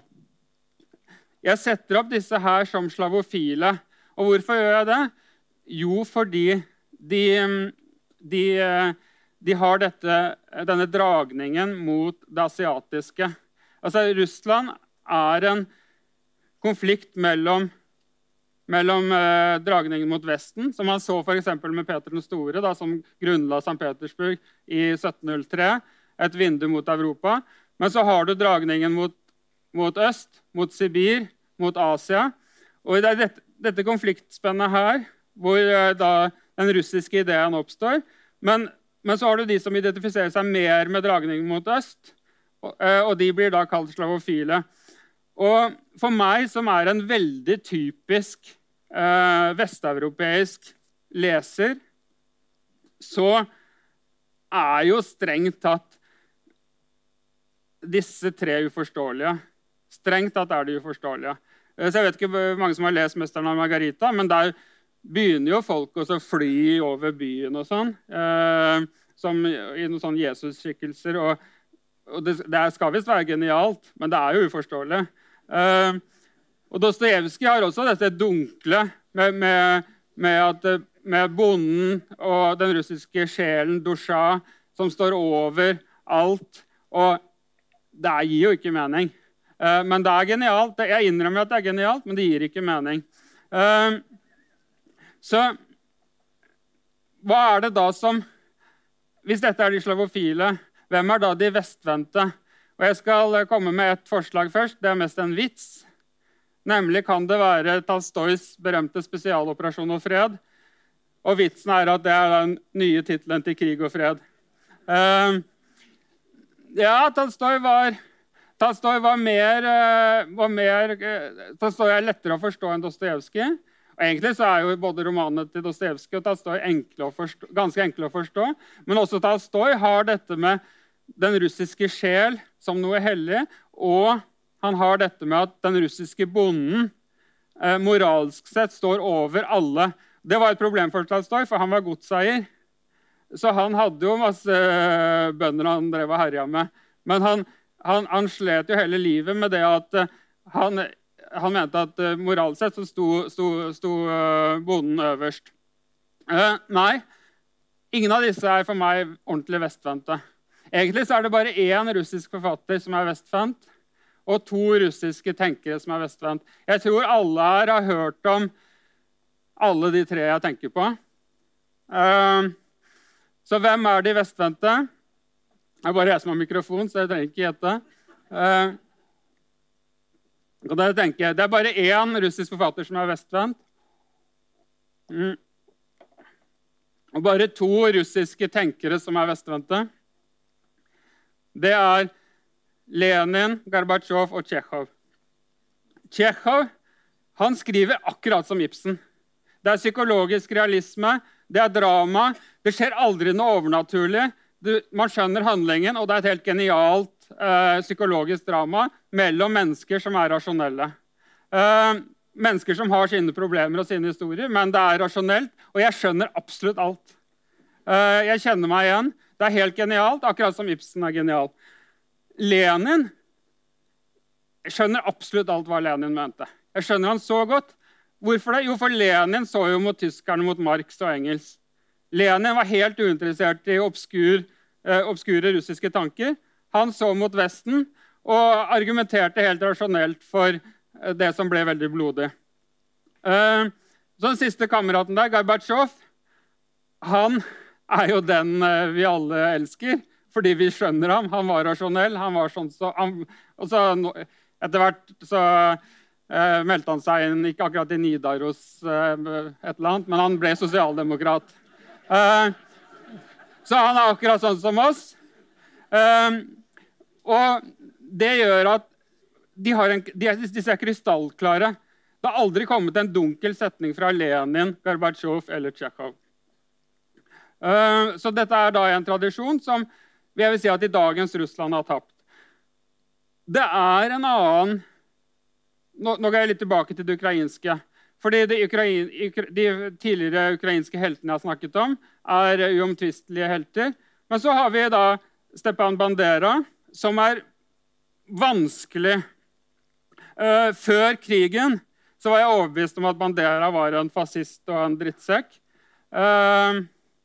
Jeg setter opp disse her som slavofile. Og hvorfor gjør jeg det? Jo, fordi de, de, de har dette, denne dragningen mot det asiatiske. Altså, Russland er en konflikt mellom mellom eh, dragningen mot Vesten, som man så for eksempel med Peter den Store, da, som grunnla Sankt Petersburg i sytten null tre, et vindu mot Europa. Men så har du dragningen mot, mot øst, mot Sibir, mot Asia. Og det er dette, dette konfliktspennet her, hvor eh, da den russiske ideen oppstår. Men, men så har du de som identifiserer seg mer med dragningen mot øst, og, eh, og de blir da kalt slavofile. Og for meg, som er en veldig typisk eh, vesteuropeisk leser, så er jo strengt tatt disse tre uforståelige. Strengt tatt er de uforståelige. Så jeg vet ikke hvor mange som har lest Mesteren av Margarita, men der begynner jo folk også å fly over byen og sånn, eh, som i noen sånne Jesus-skikkelser, og, og det, det skal visst være genialt, men det er jo uforståelig. Eh, og Dostojevskij har også dette dunkle med, med, med, at, med bonden og den russiske sjelen, dusja, som står over alt, og det gir jo ikke mening. Uh, men det er genialt. Jeg innrømmer at det er genialt, men det gir ikke mening. Uh, så hva er det da som, hvis dette er de slavofile, hvem er da de vestvendte? Og jeg skal komme med et forslag først. Det er mest en vits. Nemlig kan det være Tolstojs berømte spesialoperasjon og fred. Og vitsen er at det er den nye titelen til Krig og fred. Uh, ja, Tolstoj var... Tolstoj var mer, var mer Tolstoj er lettere å forstå enn Dostojevskij. Og egentlig så er jo både romanene til Dostojevskij og Tolstoj enkle å forstå, ganske enkle å forstå. Men også Tolstoj har dette med den russiske sjel som noe hellig, og han har dette med at den russiske bonden eh, moralsk sett står over alle. Det var et problem for Tolstoj, for han var godseier. Så han hadde jo masse bønder han drev og herja med. Men han Han, han slet jo hele livet med det at uh, han, han mente at uh, moralt sett så sto, sto, sto uh, bonden øverst. Uh, nei, ingen av disse er for meg ordentlig vestvendte. Egentlig så er det bare én russisk forfatter som er vestvendt, og to russiske tenkere som er vestvendt. Jeg tror alle her har hørt om alle de tre jeg tenker på. Uh, så hvem er de vestvendte? Det er bare jeg som har mikrofon, så jeg trenger ikke gjette. Uh, kan dere tenke, det er bare én russisk forfatter som er vestvendt. Mm. Og bare to russiske tenkere som er vestvendte. Det er Lenin, Gorbatsjov og Tsjekhov. Tsjekhov, han skriver akkurat som Ibsen. Det er psykologisk realisme, det er drama, det skjer aldri noe overnaturlig. Du, man skjønner handlingen, og det er et helt genialt eh, psykologisk drama mellom mennesker som er rasjonelle. Eh, mennesker som har sine problemer og sine historier, men det er rasjonelt, og jeg skjønner absolutt alt. Eh, jeg kjenner meg igjen. Det er helt genialt, akkurat som Ibsen er genial. Lenin, jeg skjønner absolutt alt hva Lenin mente. Jeg skjønner han så godt. Hvorfor det? Jo, for Lenin så jo mot tyskerne, mot Marx og Engels. Lenin var helt uinteressert i obskur, eh, obskure russiske tanker. Han så mot Vesten og argumenterte helt rasjonelt for eh, det som ble veldig blodig. Eh, så den siste kameraten der, Gorbatsjov, han er jo den eh, vi alle elsker, fordi vi skjønner ham. Han var rasjonell, han var sånn så... Han, og så etter hvert så eh, meldte han seg inn, ikke akkurat i Nidaros eh, et eller annet, men han ble sosialdemokrat. Uh, så han er akkurat sånn som oss. Uh, og det gjør at de har en, de, disse er krystallklare. Det har aldri kommet en dunkel setning fra Lenin, Gorbatsjov eller Tsjekhov. Uh, så dette er da en tradisjon som jeg vil si at i dagens Russland har tapt. Det er en annen... Nå, nå går jeg litt tilbake til det ukrainske. Fordi de, Ukrain, de tidligere ukrainske heltene jeg har snakket om, er uomtvistelige helter. Men så har vi da Stepan Bandera, som er vanskelig. Uh, før krigen så var jeg overbevist om at Bandera var en fascist og en drittsekk. Uh,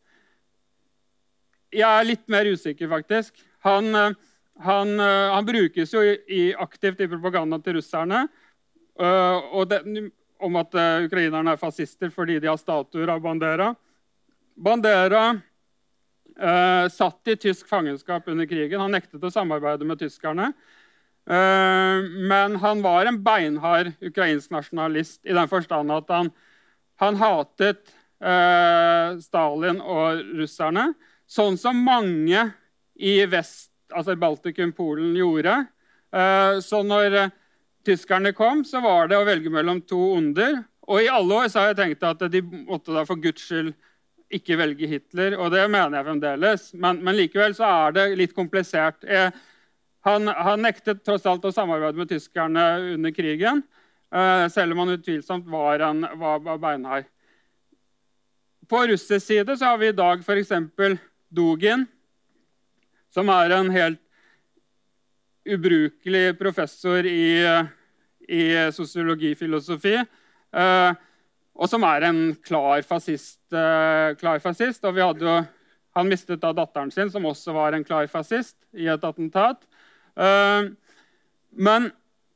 jeg er litt mer usikker, faktisk. Han, han, han brukes jo i, aktivt i propaganda til russerne. Uh, og det... om at uh, ukrainerne er fascister fordi de har statuer av Bandera. Bandera uh, satt i tysk fangenskap under krigen. Han nektet å samarbeide med tyskerne. Uh, men han var en beinhard ukrainsk nasjonalist i den forstand at han, han hatet uh, Stalin og russerne, sånn som mange i vest, altså Baltikum, Polen, gjorde. Uh, så når uh, tyskerne kom, så var det å velge mellom to onder. Og i alle år så har jeg tenkt at de måtte da for Guds skyld ikke velge Hitler, og det mener jeg fremdeles. Men, men likevel så er det litt komplisert. Eh, han, han nektet tross alt å samarbeide med tyskerne under krigen, eh, selv om han utvilsomt var, en, var, var beinhard. På russisk side så har vi i dag for eksempel Dugin, som er en helt ubrukelig professor i, i sosiologifilosofi, eh, og som er en klar fascist. Eh, klar fascist. Og vi hadde jo, han mistet da datteren sin, som også var en klar fascist, i et attentat. Eh, men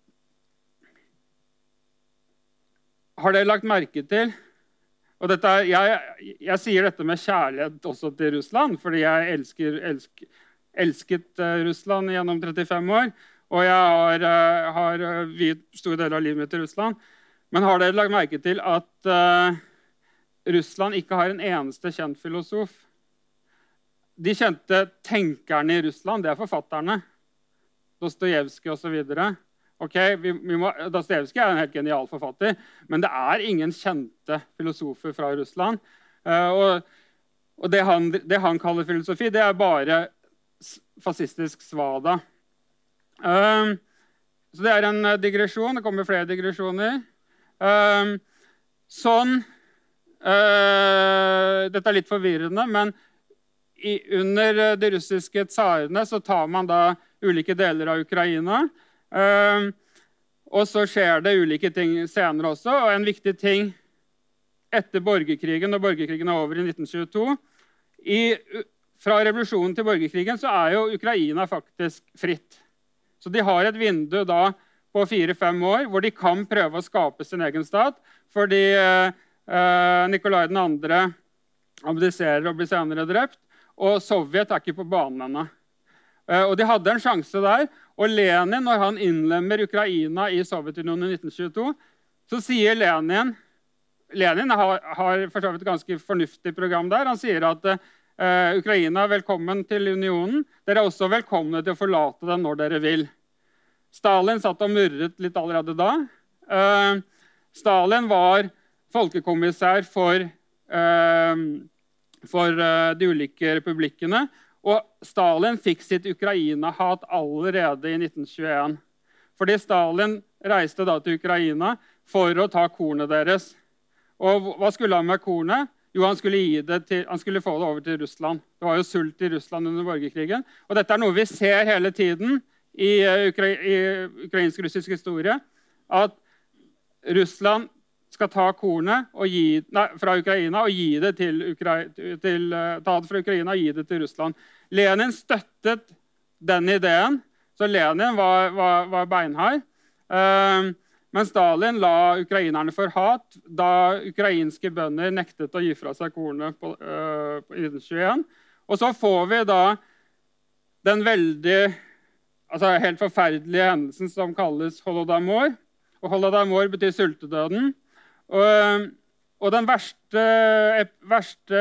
har dere lagt merke til, og dette er, jeg, jeg sier dette med kjærlighet også til Russland, fordi jeg elsker, elsker elsket uh, Russland gjennom trettifem år, og jeg har, uh, har uh, viet store deler av livet mitt til Russland. Men har dere lagt merke til at uh, Russland ikke har en eneste kjent filosof? De kjente tenkerne i Russland, det er forfatterne. Dostojevskij og så videre. Okay, vi, vi må, Dostojevskij er en helt genial forfatter, men det er ingen kjente filosofer fra Russland. Uh, og og det, han, det han kaller filosofi, det er bare fascistisk svada. Um, så det er en digresjon. Det kommer flere digresjoner. Um, sånn uh, Dette er litt forvirrende, men i, under de russiske tsarene så tar man da ulike deler av Ukraina. Um, og så skjer det ulike ting senere også. Og en viktig ting etter borgerkrigen, når borgerkrigen er over i nitten tjueto, i fra revolusjonen til borgerkrigen så er jo Ukraina faktisk fritt. Så de har et vindu da på fire-fem år hvor de kan prøve å skape sin egen stat, fordi eh, Nikolai den andre abdiserer og blir senere drept, og Sovjet er ikke på banen ennå. Eh, og de hadde en sjanse der, og Lenin, når han innlemmer Ukraina i Sovjetunionen i nitten tjueto, så sier Lenin, Lenin har, har for så vidt et ganske fornuftig program der, han sier at Uh, Ukraina, velkommen til unionen. Dere er også velkomne til å forlate den når dere vil. Stalin satt og murret litt allerede da. Uh, Stalin var folkekommissær for, uh, for uh, de ulike republikkene, og Stalin fikk sitt Ukraina-hat allerede i nitten tjueen. Fordi Stalin reiste da til Ukraina for å ta kornet deres. Og hva skulle han med kornet? Jo, han skulle, gi det til, han skulle få det over til Russland. Det var jo sult i Russland under borgerkrigen. Og dette er noe vi ser hele tiden i, Ukra i ukrainsk-russisk historie. At Russland skal ta kornet og gi, nei, fra Ukraina og gi det til, Ukra til ta det fra Ukraina og gi det til Russland. Lenin støttet den ideen, så Lenin var, var, var beinhard. Uh, Men Stalin la ukrainerne for hat da ukrainske bønder nektet å gi fra seg kornet på, uh, i nitten tjueen. Og så får vi da den veldig, altså helt forferdelige hendelsen som kalles Holodomor. Og Holodomor betyr sultedøden. Og, og den verste, verste,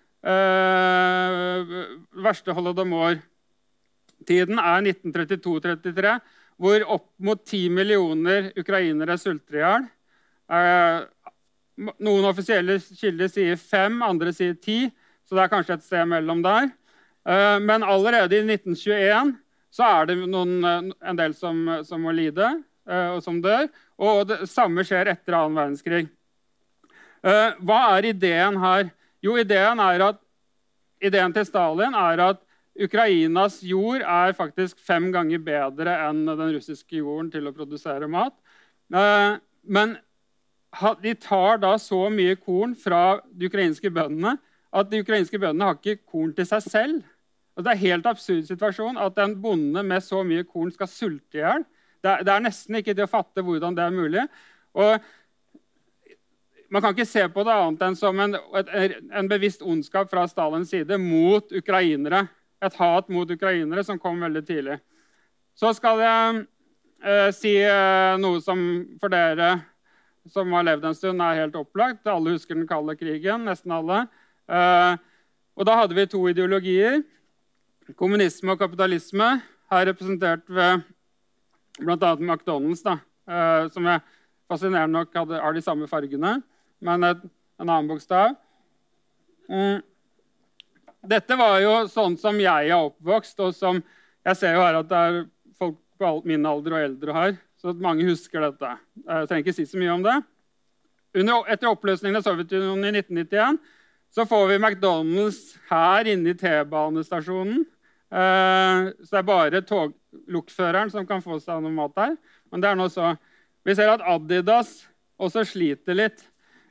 uh, verste Holodomor-tiden er nitten trettito trettitre, hvor opp mot ti millioner ukrainere sulter i hjel. Eh, noen offisielle kilder sier fem, andre sier ti, så det er kanskje et sted mellom der. Eh, men allerede i nitten tjueen så er det noen, en del som, som må lide eh, og som dør, og det samme skjer etter annen verdenskrig. Eh, hva er ideen her? Jo, ideen, er at, ideen til Stalin er at Ukrainas jord er faktisk fem ganger bedre enn den russiske jorden til å produsere mat. Men de tar da så mye korn fra de ukrainske bøndene at de ukrainske bøndene har ikke korn til seg selv. Og det er en helt absurd situasjon at en bonde med så mye korn skal sulte i hjel. Det er nesten ikke til å fatte hvordan det er mulig. Og man kan ikke se på det annet enn som en, en bevisst ondskap fra Stalins side mot ukrainere. Et hat mot ukrainere som kom veldig tidlig. Så skal jeg eh, si eh, noe som for dere som har levd en stund er helt opplagt. Alle husker den kalde krigen, nesten alle. Eh, og da hadde vi to ideologier. Kommunisme og kapitalisme, her representert ved blant annet McDonald's, da, eh, som er fascinerende nok hadde, har de samme fargene, men et, en annen bokstav. Mm. Dette var jo sånn som jeg er oppvokst, og som jeg ser jo her at det er folk på min alder og eldre her, så mange husker dette. Jeg trenger ikke si så mye om det. Under, etter oppløsningen av Sovjetunionen i nitten nittien så får vi McDonald's her inne i T-banestasjonen. Så det er bare toglokføreren som kan få seg noe mat der. Men det er noe så. Vi ser at Adidas også sliter litt.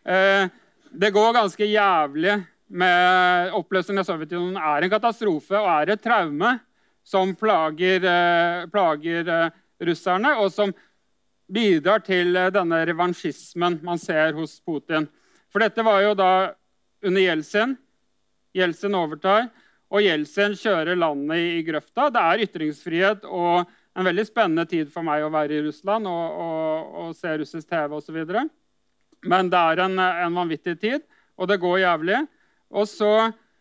Det går ganske jævlig med oppløsningen av Sovjetunionen. Er en katastrofe og er et traume som plager, plager russerne, og som bidrar til denne revansjismen man ser hos Putin. For dette var jo da under Jeltsin. Jeltsin overtar, og Jeltsin kjører landet i grøfta. Det er ytringsfrihet og en veldig spennende tid for meg å være i Russland og, og, og se russisk T V og så videre. Men det er en, en vanvittig tid, og det går jævlig. Og så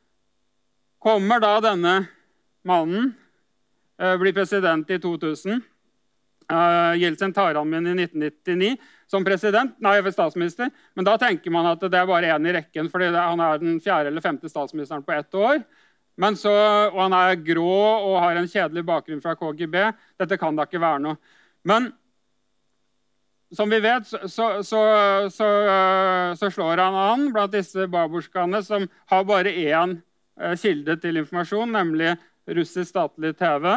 kommer da denne mannen, uh, blir president i to tusen. Uh, Jeltsin tar han med i nitten nittini som president, nei, statsminister. Men da tenker man at det er bare en i rekken, fordi det, han er den fjerde eller femte statsministeren på ett år. Men så, og han er grå og har en kjedelig bakgrunn fra K G B. Dette kan da ikke være noe. Men som vi vet, så, så, så, så, så slår han an blant disse babusjkaene som har bare én kilde til informasjon, nemlig russisk statlig T V.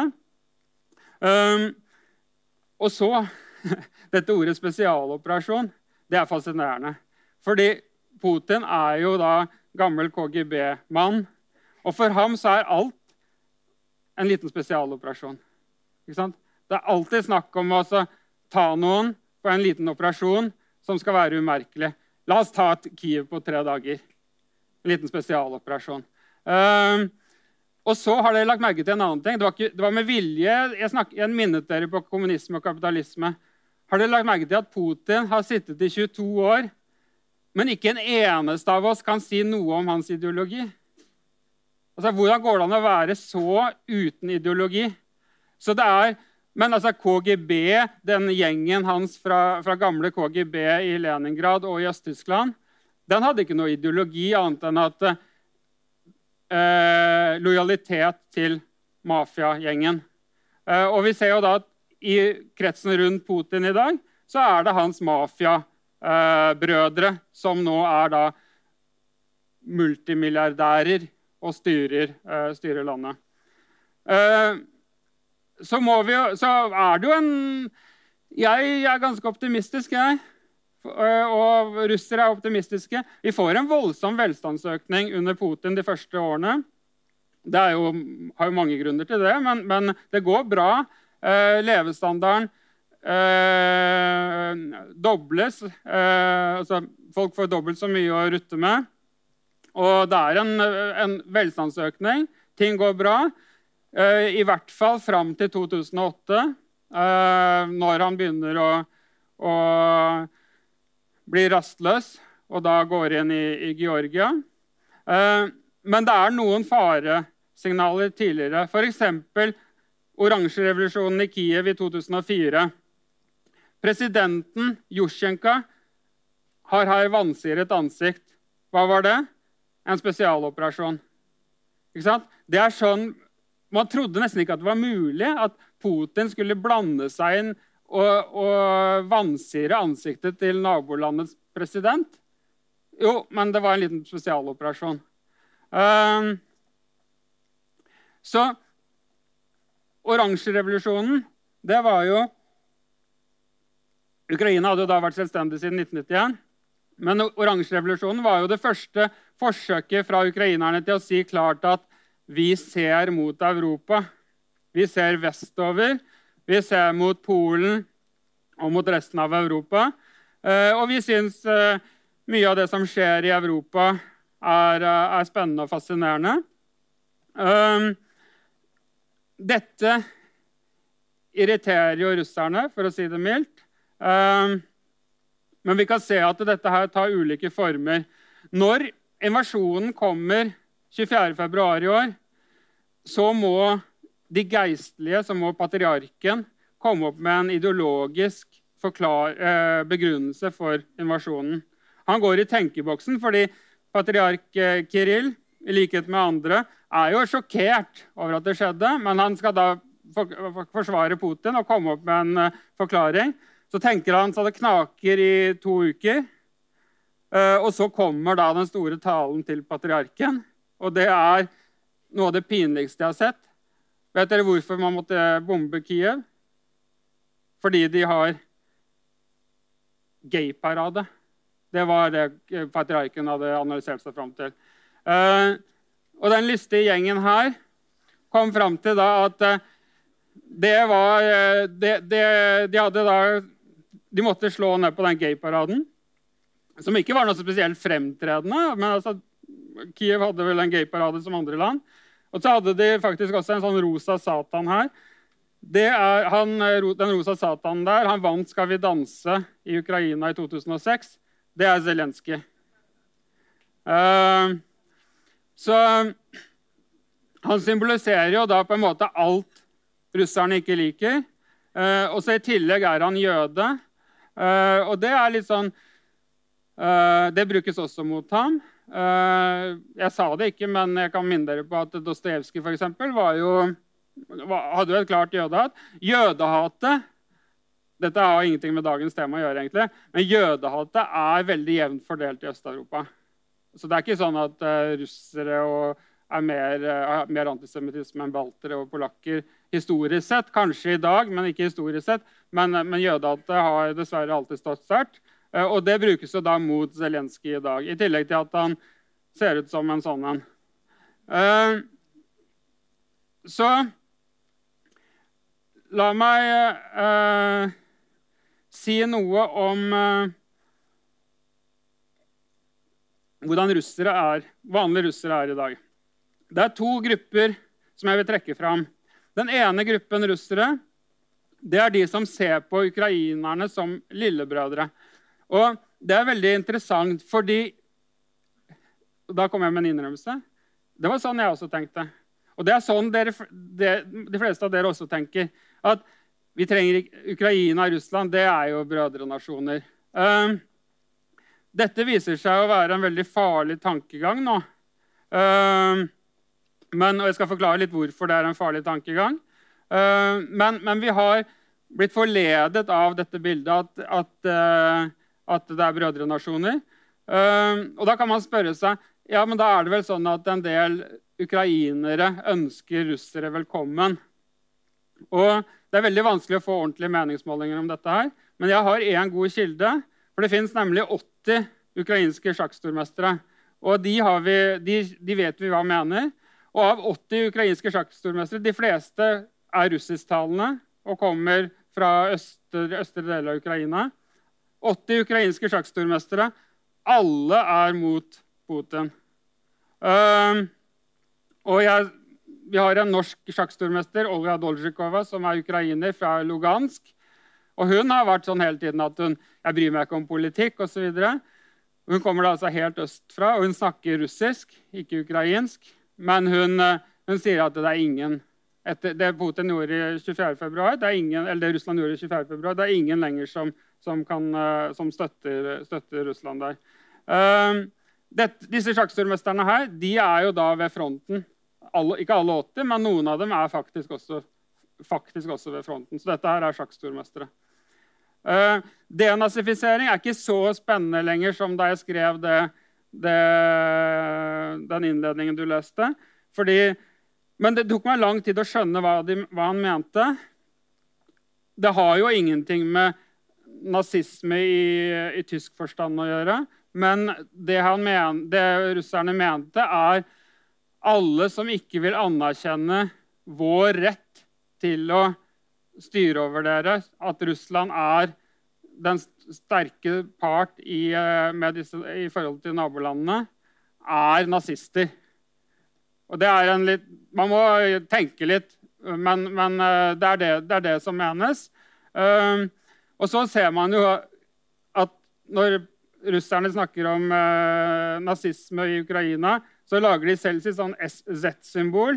Um, og så, dette ordet spesialoperasjon, det er fascinerende. Fordi Putin er jo da gammel K G B-mann, og for ham så er alt en liten spesialoperasjon. Ikke sant? Det er alltid snakk om å ta noen på en liten operasjon som skal være umerkelig. La oss ta et Kiev på tre dager. En liten spesialoperasjon. Um, og så har dere lagt merke til en annen ting. Det var, ikke, det var med vilje. Jeg, snak, jeg minnet dere på kommunisme og kapitalisme. Har dere lagt merke til at Putin har sittet i tjueto år, men ikke en eneste av oss kan si noe om hans ideologi? Altså, hvordan går det an å være så uten ideologi? Så det er, men altså K G B, den gjengen hans fra, fra gamle K G B i Leningrad og i Øst-Tyskland, den hadde ikke noe ideologi annet enn at eh, lojalitet til mafiagjengen. Eh, og vi ser jo da at i kretsen rundt Putin i dag, så er det hans mafiabrødre eh, som nå er da multimilliardærer og styrer, uh, styrer landet. Uh, så, må vi, så er det jo en... Jeg, jeg er ganske optimistisk, jeg. Uh, og russere er optimistiske. Vi får en voldsom velstandsøkning under Putin de første årene. Det er jo, har jo mange grunner til det, men, men det går bra. Uh, levestandarden uh, dobles. Uh, altså, folk får dobbelt så mye å rutte med. Og det er en, en velstandsøkning. Ting går bra. Uh, I hvert fall frem til to tusen og åtte, uh, når han begynner å, å bli rastløs, og da går inn i, i Georgia. Uh, men det er noen faresignaler tidligere. For eksempel oransjerevolusjonen i Kiev i to tusen og fire. Presidenten Jusjenka har her vansiret ansikt. Hva var det? En spesialoperasjon. Ikke sant? Det er sånn, man trodde nesten ikke at det var mulig at Putin skulle blande seg inn og, og vansire ansiktet til nabolandets president. Jo, men det var en liten spesialoperasjon. Um, så oransjerevolusjonen, det var jo Ukraina hadde jo da vært selvstendig siden nitten nittien. Men oransjerevolusjonen var jo det første forsøket fra ukrainerne til å si klart at vi ser mot Europa. Vi ser vestover, vi ser mot Polen og mot resten av Europa. Og vi synes mye av det som skjer i Europa er, er spennende og fascinerende. Dette irriterer jo russerne, for å si det mildt. Men vi kan se at dette her tar ulike former. Når invasjonen kommer tjuefjerde februar i år, så må de geistlige, så må patriarken, komme opp med en ideologisk forklar, eh, begrunnelse for invasjonen. Han går i tenkeboksen, fordi patriark Kirill, i likhet med andre, er jo sjokkert over at det skjedde, men han skal da forsvare Putin og komme opp med en forklaring. Så tenker han så det knaker i to uker, og så kommer da den store talen til patriarken, og det er noe av det pinligste jeg har sett. Vet dere hvorfor man måtte bombe Kiev? Fordi de har gay-parade. Det var det patriarken hadde analysert seg frem til. Uh, og den lystige gjengen her kom frem til da at uh, det var uh, det, det, de hadde da de måtte slå ned på den gay-paraden, som ikke var noe spesielt fremtredende, men altså, Kiev hadde vel en gay-parade som andre land. Og så hadde de faktisk også en sånn rosa satan her. Det er, han, den rosa satanen der, han vant Skal vi danse i Ukraina i to tusen og seks. Det er Zelensky. Uh, så han symboliserer jo da på en måte alt russerne ikke liker. Uh, og så i tillegg er han jøde. Uh, og det er litt sånn, uh, det brukes også mot ham. Uh, jeg sa det ikke, men jeg kan minne dere på at Dostojevskij for eksempel var jo, var, hadde jo et klart jødehat. Jødehatet, dette har ingenting med dagens tema å gjøre egentlig, men jødehatet er veldig jevnt fordelt i Øst-Europa. Så det er ikke sånn at uh, russere og er mer, uh, mer antisemitisme enn baltere og polakker historisk sett, kanskje i dag, men ikke historisk sett, men, men jødehatet har dessverre alltid stått sterkt. Og det brukes jo da mot Zelenskyj i dag, i tillegg til at han ser ut som en sånn en. Uh, så la meg uh, si noe om uh, hvordan russere er, vanlige russere er i dag. Det er to grupper som jeg vil trekke fram. Den ene gruppen russere, det er de som ser på ukrainerne som lillebrødre. Og det er veldig interessant, fordi, da kommer jeg med en innrømmelse, det var sånn jeg også tenkte. Og det er sånn dere, det, de fleste av dere også tenker, at vi trenger Ukraina og Russland, det er jo brødrenasjoner. Uh, dette viser seg å være en veldig farlig tankegang nå. Uh, men, og jeg skal forklare litt hvorfor det er en farlig tankegang. Uh, men, men vi har blitt forledet av dette bildet at, at uh, at det er brødrenasjoner. Uh, og da kan man spørre seg, ja, men da er det vel sånn at en del ukrainere ønsker russere velkommen. Og det er veldig vanskelig å få ordentlige meningsmålinger om dette her, men jeg har en god kilde, for det finnes nemlig åtti ukrainske sjakkstormestere, og de, har vi, de, de vet vi hva mener. Og av åtti ukrainske sjakkstormestere, de fleste er russisktalende og kommer fra østre, østre deler av Ukraina. åtti ukrainske sjakkstormestere, alle er mot Putin. Uh, og jeg, vi har en norsk sjakkstormester, Olga Dolzhikova, som er ukrainer fra Lugansk. Og hun har vært sånn hele tiden at hun, jeg bryr meg ikke om politikk og så videre. Hun kommer da altså helt østfra, og hun snakker russisk, ikke ukrainsk. Men hun, hun sier at det er ingen, etter det Putin gjorde i tjuefjerde februar, det er ingen, eller det Russland gjorde i tjuefjerde februar, det er ingen lenger som som, kan, som støtter, støtter Russland der. Uh, det, disse sjakkstormesterne her, de er jo da ved fronten. Alle, ikke alle åtti, men noen av dem er faktisk også, faktisk også ved fronten. Så dette her er sjakkstormestere. Uh, denazifisering er ikke så spennende lenger som da jeg skrev det, det, den innledningen du leste. Fordi, men det tok meg lang tid å skjønne hva, de, hva han mente. Det har jo ingenting med nazisme i, i tysk forstand å gjøre, men det, han men, det russerne mente er alle som ikke vil anerkjenne vår rett til å styre over dere, at Russland er den sterke part i, med disse, i forhold til nabolandene, er nazister. Og det er en litt, man må tenke litt, men, men det, er det, det er det som menes. Uh, Og så ser man jo at når russerne snakker om eh, nazisme i Ukraina, så lager de selv sitt sånn S Z-symbol.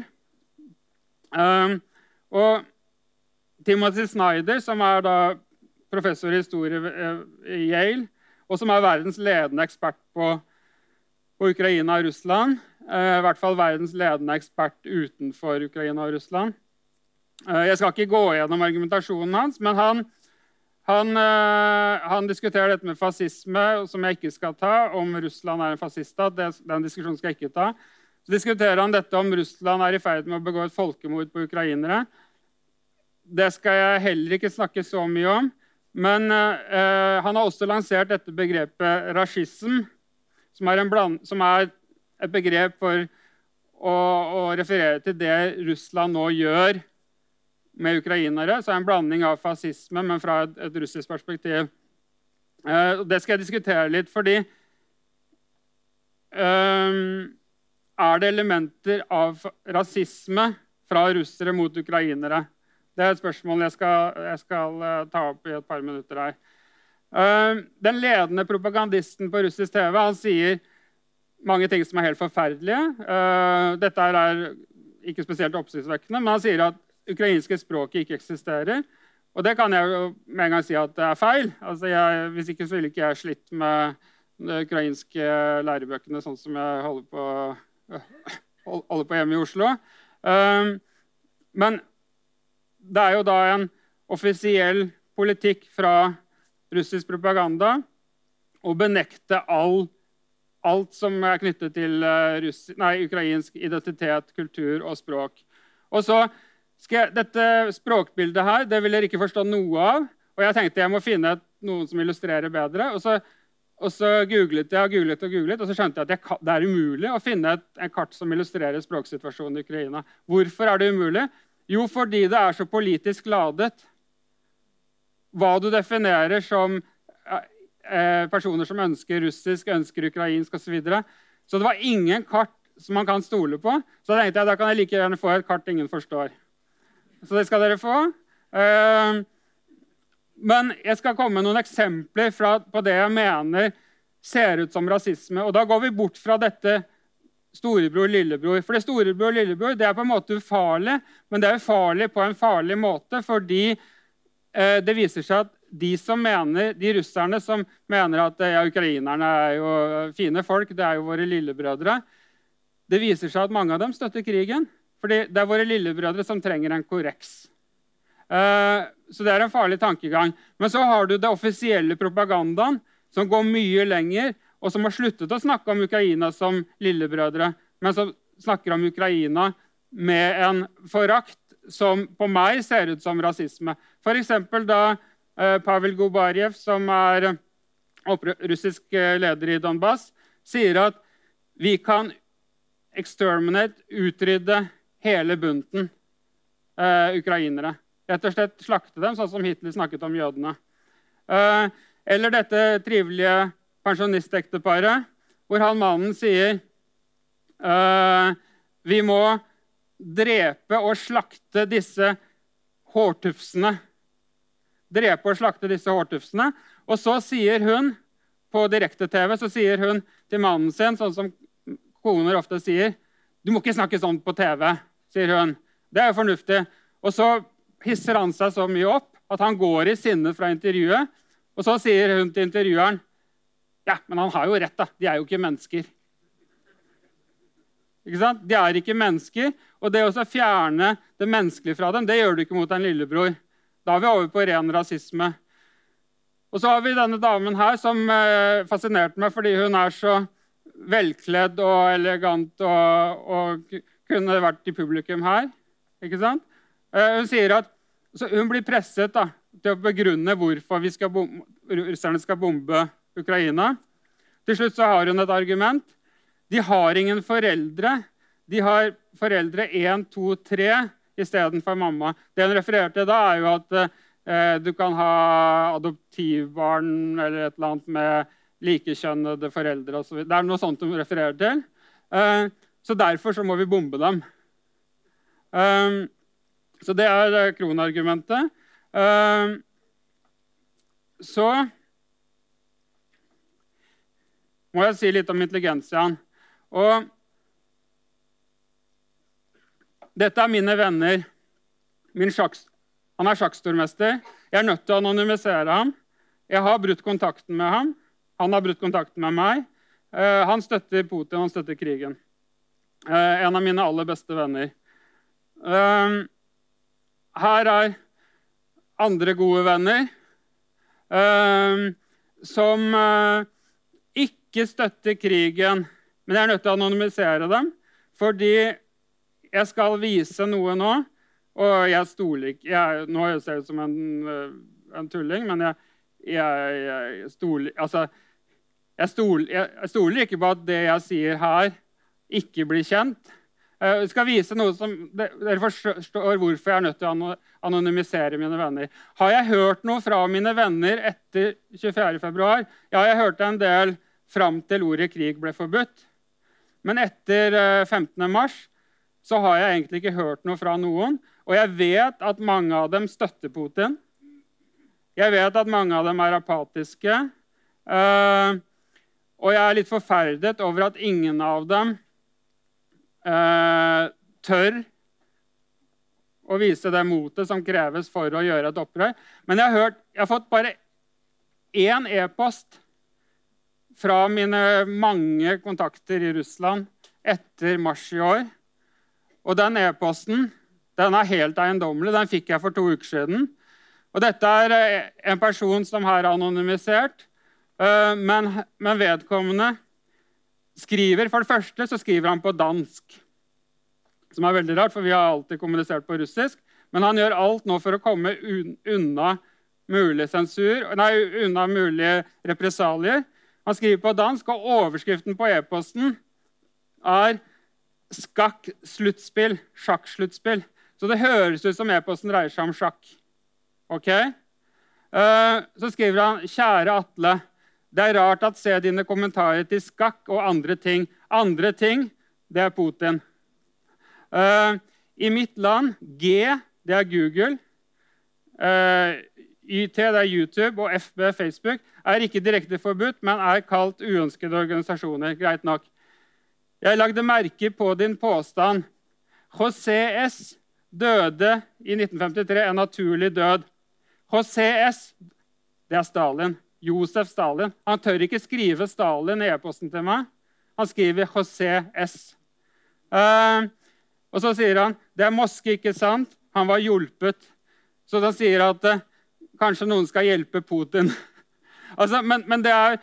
Um, og Timothy Snyder, som er da professor i historie i Yale, og som er verdens ledende ekspert på på Ukraina og Russland. I hvert fall verdens ledende ekspert utenfor Ukraina og Russland. Jeg skal ikke gå gjennom argumentasjonen hans, men han, han, han diskuterer dette med fascisme, som jeg ikke skal ta, om Russland er en fasciststat. Den diskusjonen skal jeg ikke ta. Så diskuterer han dette om Russland er i ferd med å begå et folkemord på ukrainere. Det skal jeg heller ikke snakke så mye om, men uh, han har også lansert dette begrepet rasism, som er, en bland, som er et begrep for å, å referere til det Russland nå gjør med ukrainere, så er en blanding av fascisme, men fra et, et russisk perspektiv. Uh, det skal jeg diskutere litt, fordi uh, er det elementer av rasisme fra russere mot ukrainere? Det er et spørsmål jeg skal, jeg skal uh, ta opp i et par minutter her. Uh, den ledende propagandisten på russisk T V, han sier mange ting som er helt forferdelige. Uh, dette er ikke spesielt oppsiktsvekkende, men han sier at ukrainske språket ikke eksisterer. Og det kan jeg jo med en gang si at det er feil. Altså jeg, hvis ikke så ville ikke jeg slitt med de ukrainske lærebøkene sånn som jeg holder på, holder på hjemme i Oslo. Uh, men det er jo da en offisiell politikk fra russisk propaganda å benekte all alt som er knyttet til uh, russi, nei, ukrainsk identitet, kultur og språk. Og så skal jeg, dette språkbildet her, det vil dere ikke forstå noe av, og jeg tenkte jeg må finne et, noen som illustrerer bedre, og så, og så googlet jeg og googlet og googlet, og så skjønte jeg at jeg, det er umulig å finne et, en kart som illustrerer språksituasjonen i Ukraina. Hvorfor er det umulig? Jo, fordi det er så politisk ladet. Hva du definerer som personer som ønsker russisk, ønsker ukrainsk og så videre. Så det var ingen kart som man kan stole på. Så da tenkte jeg, da kan jeg like gjerne få et kart ingen forstår. Så det skal dere få. Men jeg skal komme med noen eksempler fra, på det jeg mener ser ut som rasisme. Og da går vi bort fra dette storebror, lillebror. For det storebror og lillebror, det er på en måte ufarlig, men det er ufarlig på en farlig måte, fordi eh, det viser seg at de som mener, de russerne som mener at ja, ukrainerne er jo fine folk, det er jo våre lillebrødre, det viser seg at mange av dem støtter krigen, fordi det er våre lillebrødre som trenger en korreks. Uh, så det er en farlig tankegang. Men så har du det offisielle propagandaen, som går mye lenger, og som har sluttet å snakke om Ukraina som lillebrødre, men som snakker om Ukraina med en forakt som på meg ser ut som rasisme. For eksempel da Pavel Gubarjev, som er russisk leder i Donbass, sier at vi kan exterminate, utrydde hele bunten uh, ukrainere. Rett og slett slakte dem, sånn som Hitler snakket om jødene. Uh, eller dette trivelige pensjonistekteparet, hvor han mannen sier uh, vi må drepe og slakte disse hårtufsene. Drepe og slakte disse hårtufsene. Og så sier hun, på direkte-T V, så sier hun til mannen sin, sånn som koner ofte sier, du må ikke snakke sånn på T V, sier hun. Det er jo fornuftig. Og så hisser han seg så mye opp at han går i sinne fra intervjuet, og så sier hun til intervjueren, ja, men han har jo rett da, de er jo ikke mennesker. Ikke sant? De er ikke mennesker, og det å fjerne det menneskelige fra dem, det gjør du ikke mot en lillebror. Da er vi over på ren rasisme. Og så har vi denne damen her som eh, fascinerte meg fordi hun er så velkledd og elegant og, og kunne vært i publikum her. Ikke sant? Eh, hun sier at så hun blir presset da, til å begrunne hvorfor vi skal bombe, russerne skal bombe Ukraina. Til slutt så har hun et argument. De har ingen foreldre. De har foreldre en, to, tre i stedet for mamma. Det hun refererer til da er jo at eh, du kan ha adoptivbarn eller et eller annet med likekjønnede foreldre. Og så videre. Det er noe sånt hun refererer til. Eh, så derfor så må vi bombe dem. Eh, så det er kronargumentet. Eh, så må jeg si litt om intelligensiaen. Og dette er mine venner. Min sjakk, han er sjakkstormester. Jeg er nødt til å anonymisere ham. Jeg har brutt kontakten med ham. Han har brutt kontakten med meg. Uh, han støtter Putin, han støtter krigen. Uh, en av mine aller beste venner. Uh, her er andre gode venner uh, som uh, ikke støtter krigen, men jeg er nødt til å anonymisere dem, fordi jeg skal vise noe nå, og jeg stoler ikke, jeg, nå ser jeg ut som en, en tulling, men jeg, jeg, jeg stoler, altså, jeg stoler, jeg, jeg stoler ikke på at det jeg sier her ikke blir kjent. Jeg skal vise noe som dere forstår hvorfor jeg er nødt til å anonymisere mine venner. Har jeg hørt noe fra mine venner etter tjuefjerde februar? Ja, jeg hørte en del frem til ordet krig ble forbudt. Men etter femtende mars så har jeg egentlig ikke hørt noe fra noen. Og jeg vet at mange av dem støtter Putin. Jeg vet at mange av dem er apatiske. Og jeg er litt forferdet over at ingen av dem Uh, tør å vise det motet som kreves for å gjøre et opprør. Men jeg har, hørt, jeg har fått bare én e-post fra mine mange kontakter i Russland etter mars i år. Og den e-posten, den er helt eiendommelig. Den fikk jeg for to uker siden. Og dette er en person som her er anonymisert, uh, men, men vedkommende skriver, for det første så skriver han på dansk, som er veldig rart, for vi har alltid kommunisert på russisk, men han gjør alt nå for å komme un unna mulig sensur, nei, unna mulige represalier. Han skriver på dansk, og overskriften på e-posten er skakk-sluttspill, sjakk-sluttspill. Så det høres ut som e-posten dreier seg om sjakk. Ok? Uh, så skriver han, kjære Atle, det er rart at se dine kommentarer til skakk og andre ting. Andre ting, det er Putin. Uh, I mitt land, G, det er Google. Uh, Y T, det er YouTube, og F B, Facebook, er ikke direkte forbudt, men er kalt uønskede organisasjoner. Greit nok. Jeg lagde merke på din påstand. José S. døde i nitten femtitre, en naturlig død. José S. det er Stalin. Josef Stalin. Han tør ikke skrive Stalin i e-posten til meg. Han skriver José S. Uh, og så sier han, det er Moske ikke sant. Han var hjulpet. Så da sier han at uh, kanskje noen skal hjelpe Putin. altså, men, men det er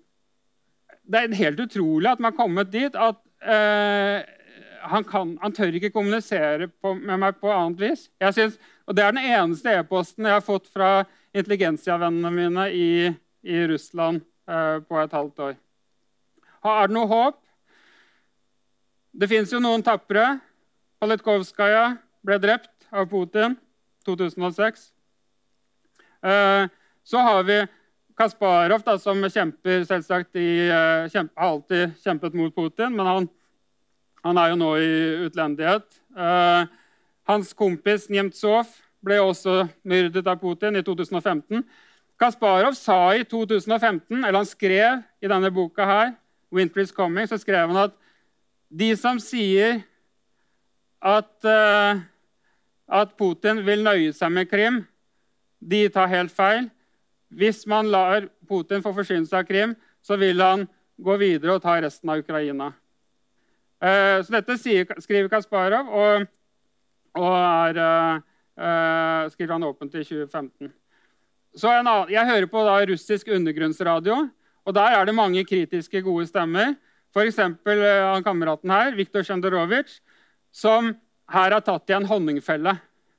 det er helt utrolig at man har kommet dit at uh, han, kan, han tør ikke kommunisere på, med meg på annet vis. Jeg synes, og det er den eneste e-posten jeg har fått fra intelligensia-vennene mine i, i Russland uh, på et halvt år. Er det noe håp? Det finnes jo noen tappere. Politkovskaja ble drept av Putin i to tusen og seks. Uh, så har vi Kasparov, da, som kjemper selvsagt i, uh, kjempe, har alltid kjempet mot Putin, men han, han er jo nå i utlendighet. Uh, hans kompis Nemtsov ble også myrdet av Putin i to tusen og femten. Kasparov sa i to tusen og femten, eller han skrev i denne boka her, Winter is Coming, så skrev han at de som sier at, uh, at Putin vil nøye seg med Krim, de tar helt feil. Hvis man lar Putin få forsyne seg av Krim, så vil han gå videre og ta resten av Ukraina. Uh, så dette sier, skriver Kasparov, og, og er... Uh, Uh, skriver han åpent i tjue femten. Så en annen, jeg hører på da, russisk undergrunnsradio, og der er det mange kritiske gode stemmer. For eksempel uh, han kameraten her, Viktor Shenderovich, som her har tatt i en honningfelle.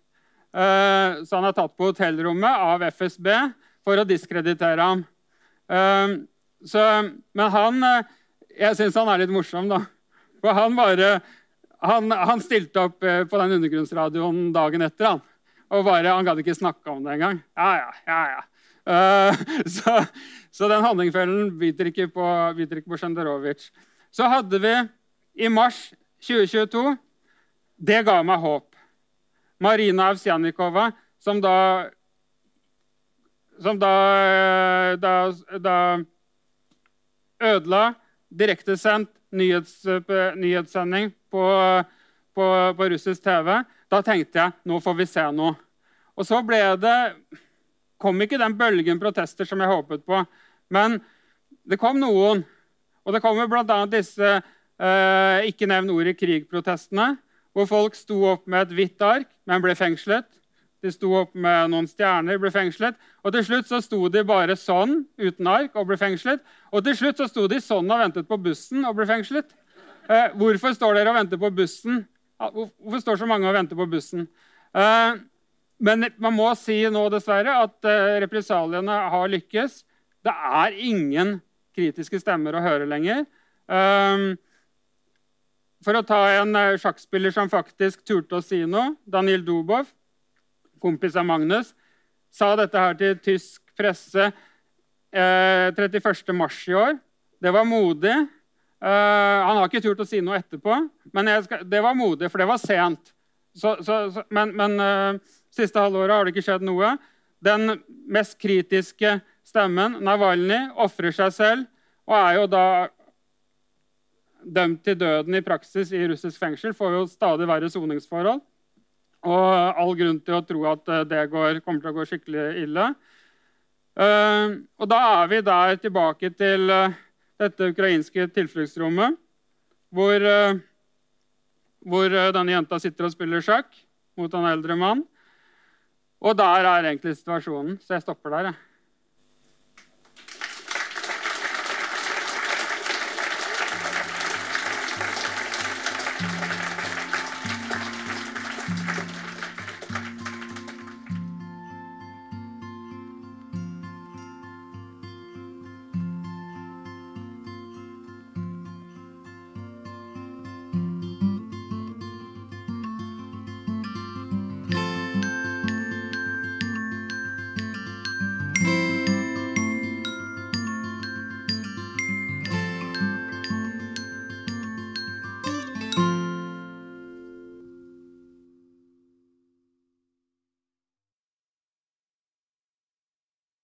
Uh, så han har tatt på hotellrommet av F S B for å diskreditere ham. Uh, så, men han, uh, jeg synes han er litt morsom da. For han bare... Han, han stilte opp på den undergrunnsradioen dagen etter, han. Og bare, han hadde ikke snakket om det engang. Ja, ja, ja, ja. Uh, så, så den honningfellen biter ikke på, biter ikke på Shenderovich. Så hadde vi i mars tjue tjueto, det ga meg håp. Marina Evsjanikova, som da, som da, da, da ødela direktesendt nyhets, nyhetssending på, på, på russisk T V. Da tenkte jeg, nå får vi se noe. Og så ble det, kom ikke den bølgen protester som jeg håpet på, men det kom noen. Og det kommer blant annet disse eh, ikke nevn ordet krig-protestene, hvor folk sto opp med et hvitt ark, men ble fengslet. De sto opp med noen stjerner, ble fengslet. Og til slutt så sto de bare sånn, uten ark, og ble fengslet. Og til slutt så sto de sånn og ventet på bussen og ble fengslet. Eh, hvorfor står dere og venter på bussen? Hvorfor står så mange og venter på bussen? Eh, men man må si nå dessverre at eh, represaliene har lykkes. Det er ingen kritiske stemmer å høre lenger. Eh, for å ta en eh, sjakkspiller som faktisk turte å si noe, Daniil Dubov, kompis av Magnus, sa dette her til tysk presse eh, trettiførste mars i år. Det var modig. Uh, han har ikke turt å si noe etterpå, men jeg skal, det var modig, for det var sent. Så, så, så, men men uh, siste halvåret har det ikke skjedd noe. Den mest kritiske stemmen, Navalny, offrer seg selv, og er jo da dømt til døden i praksis i russisk fengsel, får jo stadig verre soningsforhold. Og all grunn til å tro at det går, kommer til å gå skikkelig ille. Uh, og da er vi der tilbake til uh, dette ukrainske tilfluktsrommet, hvor, uh, hvor uh, denne jenta sitter og spiller sjakk mot en eldre mann. Og der er egentlig situasjonen, så jeg stopper der. Jeg.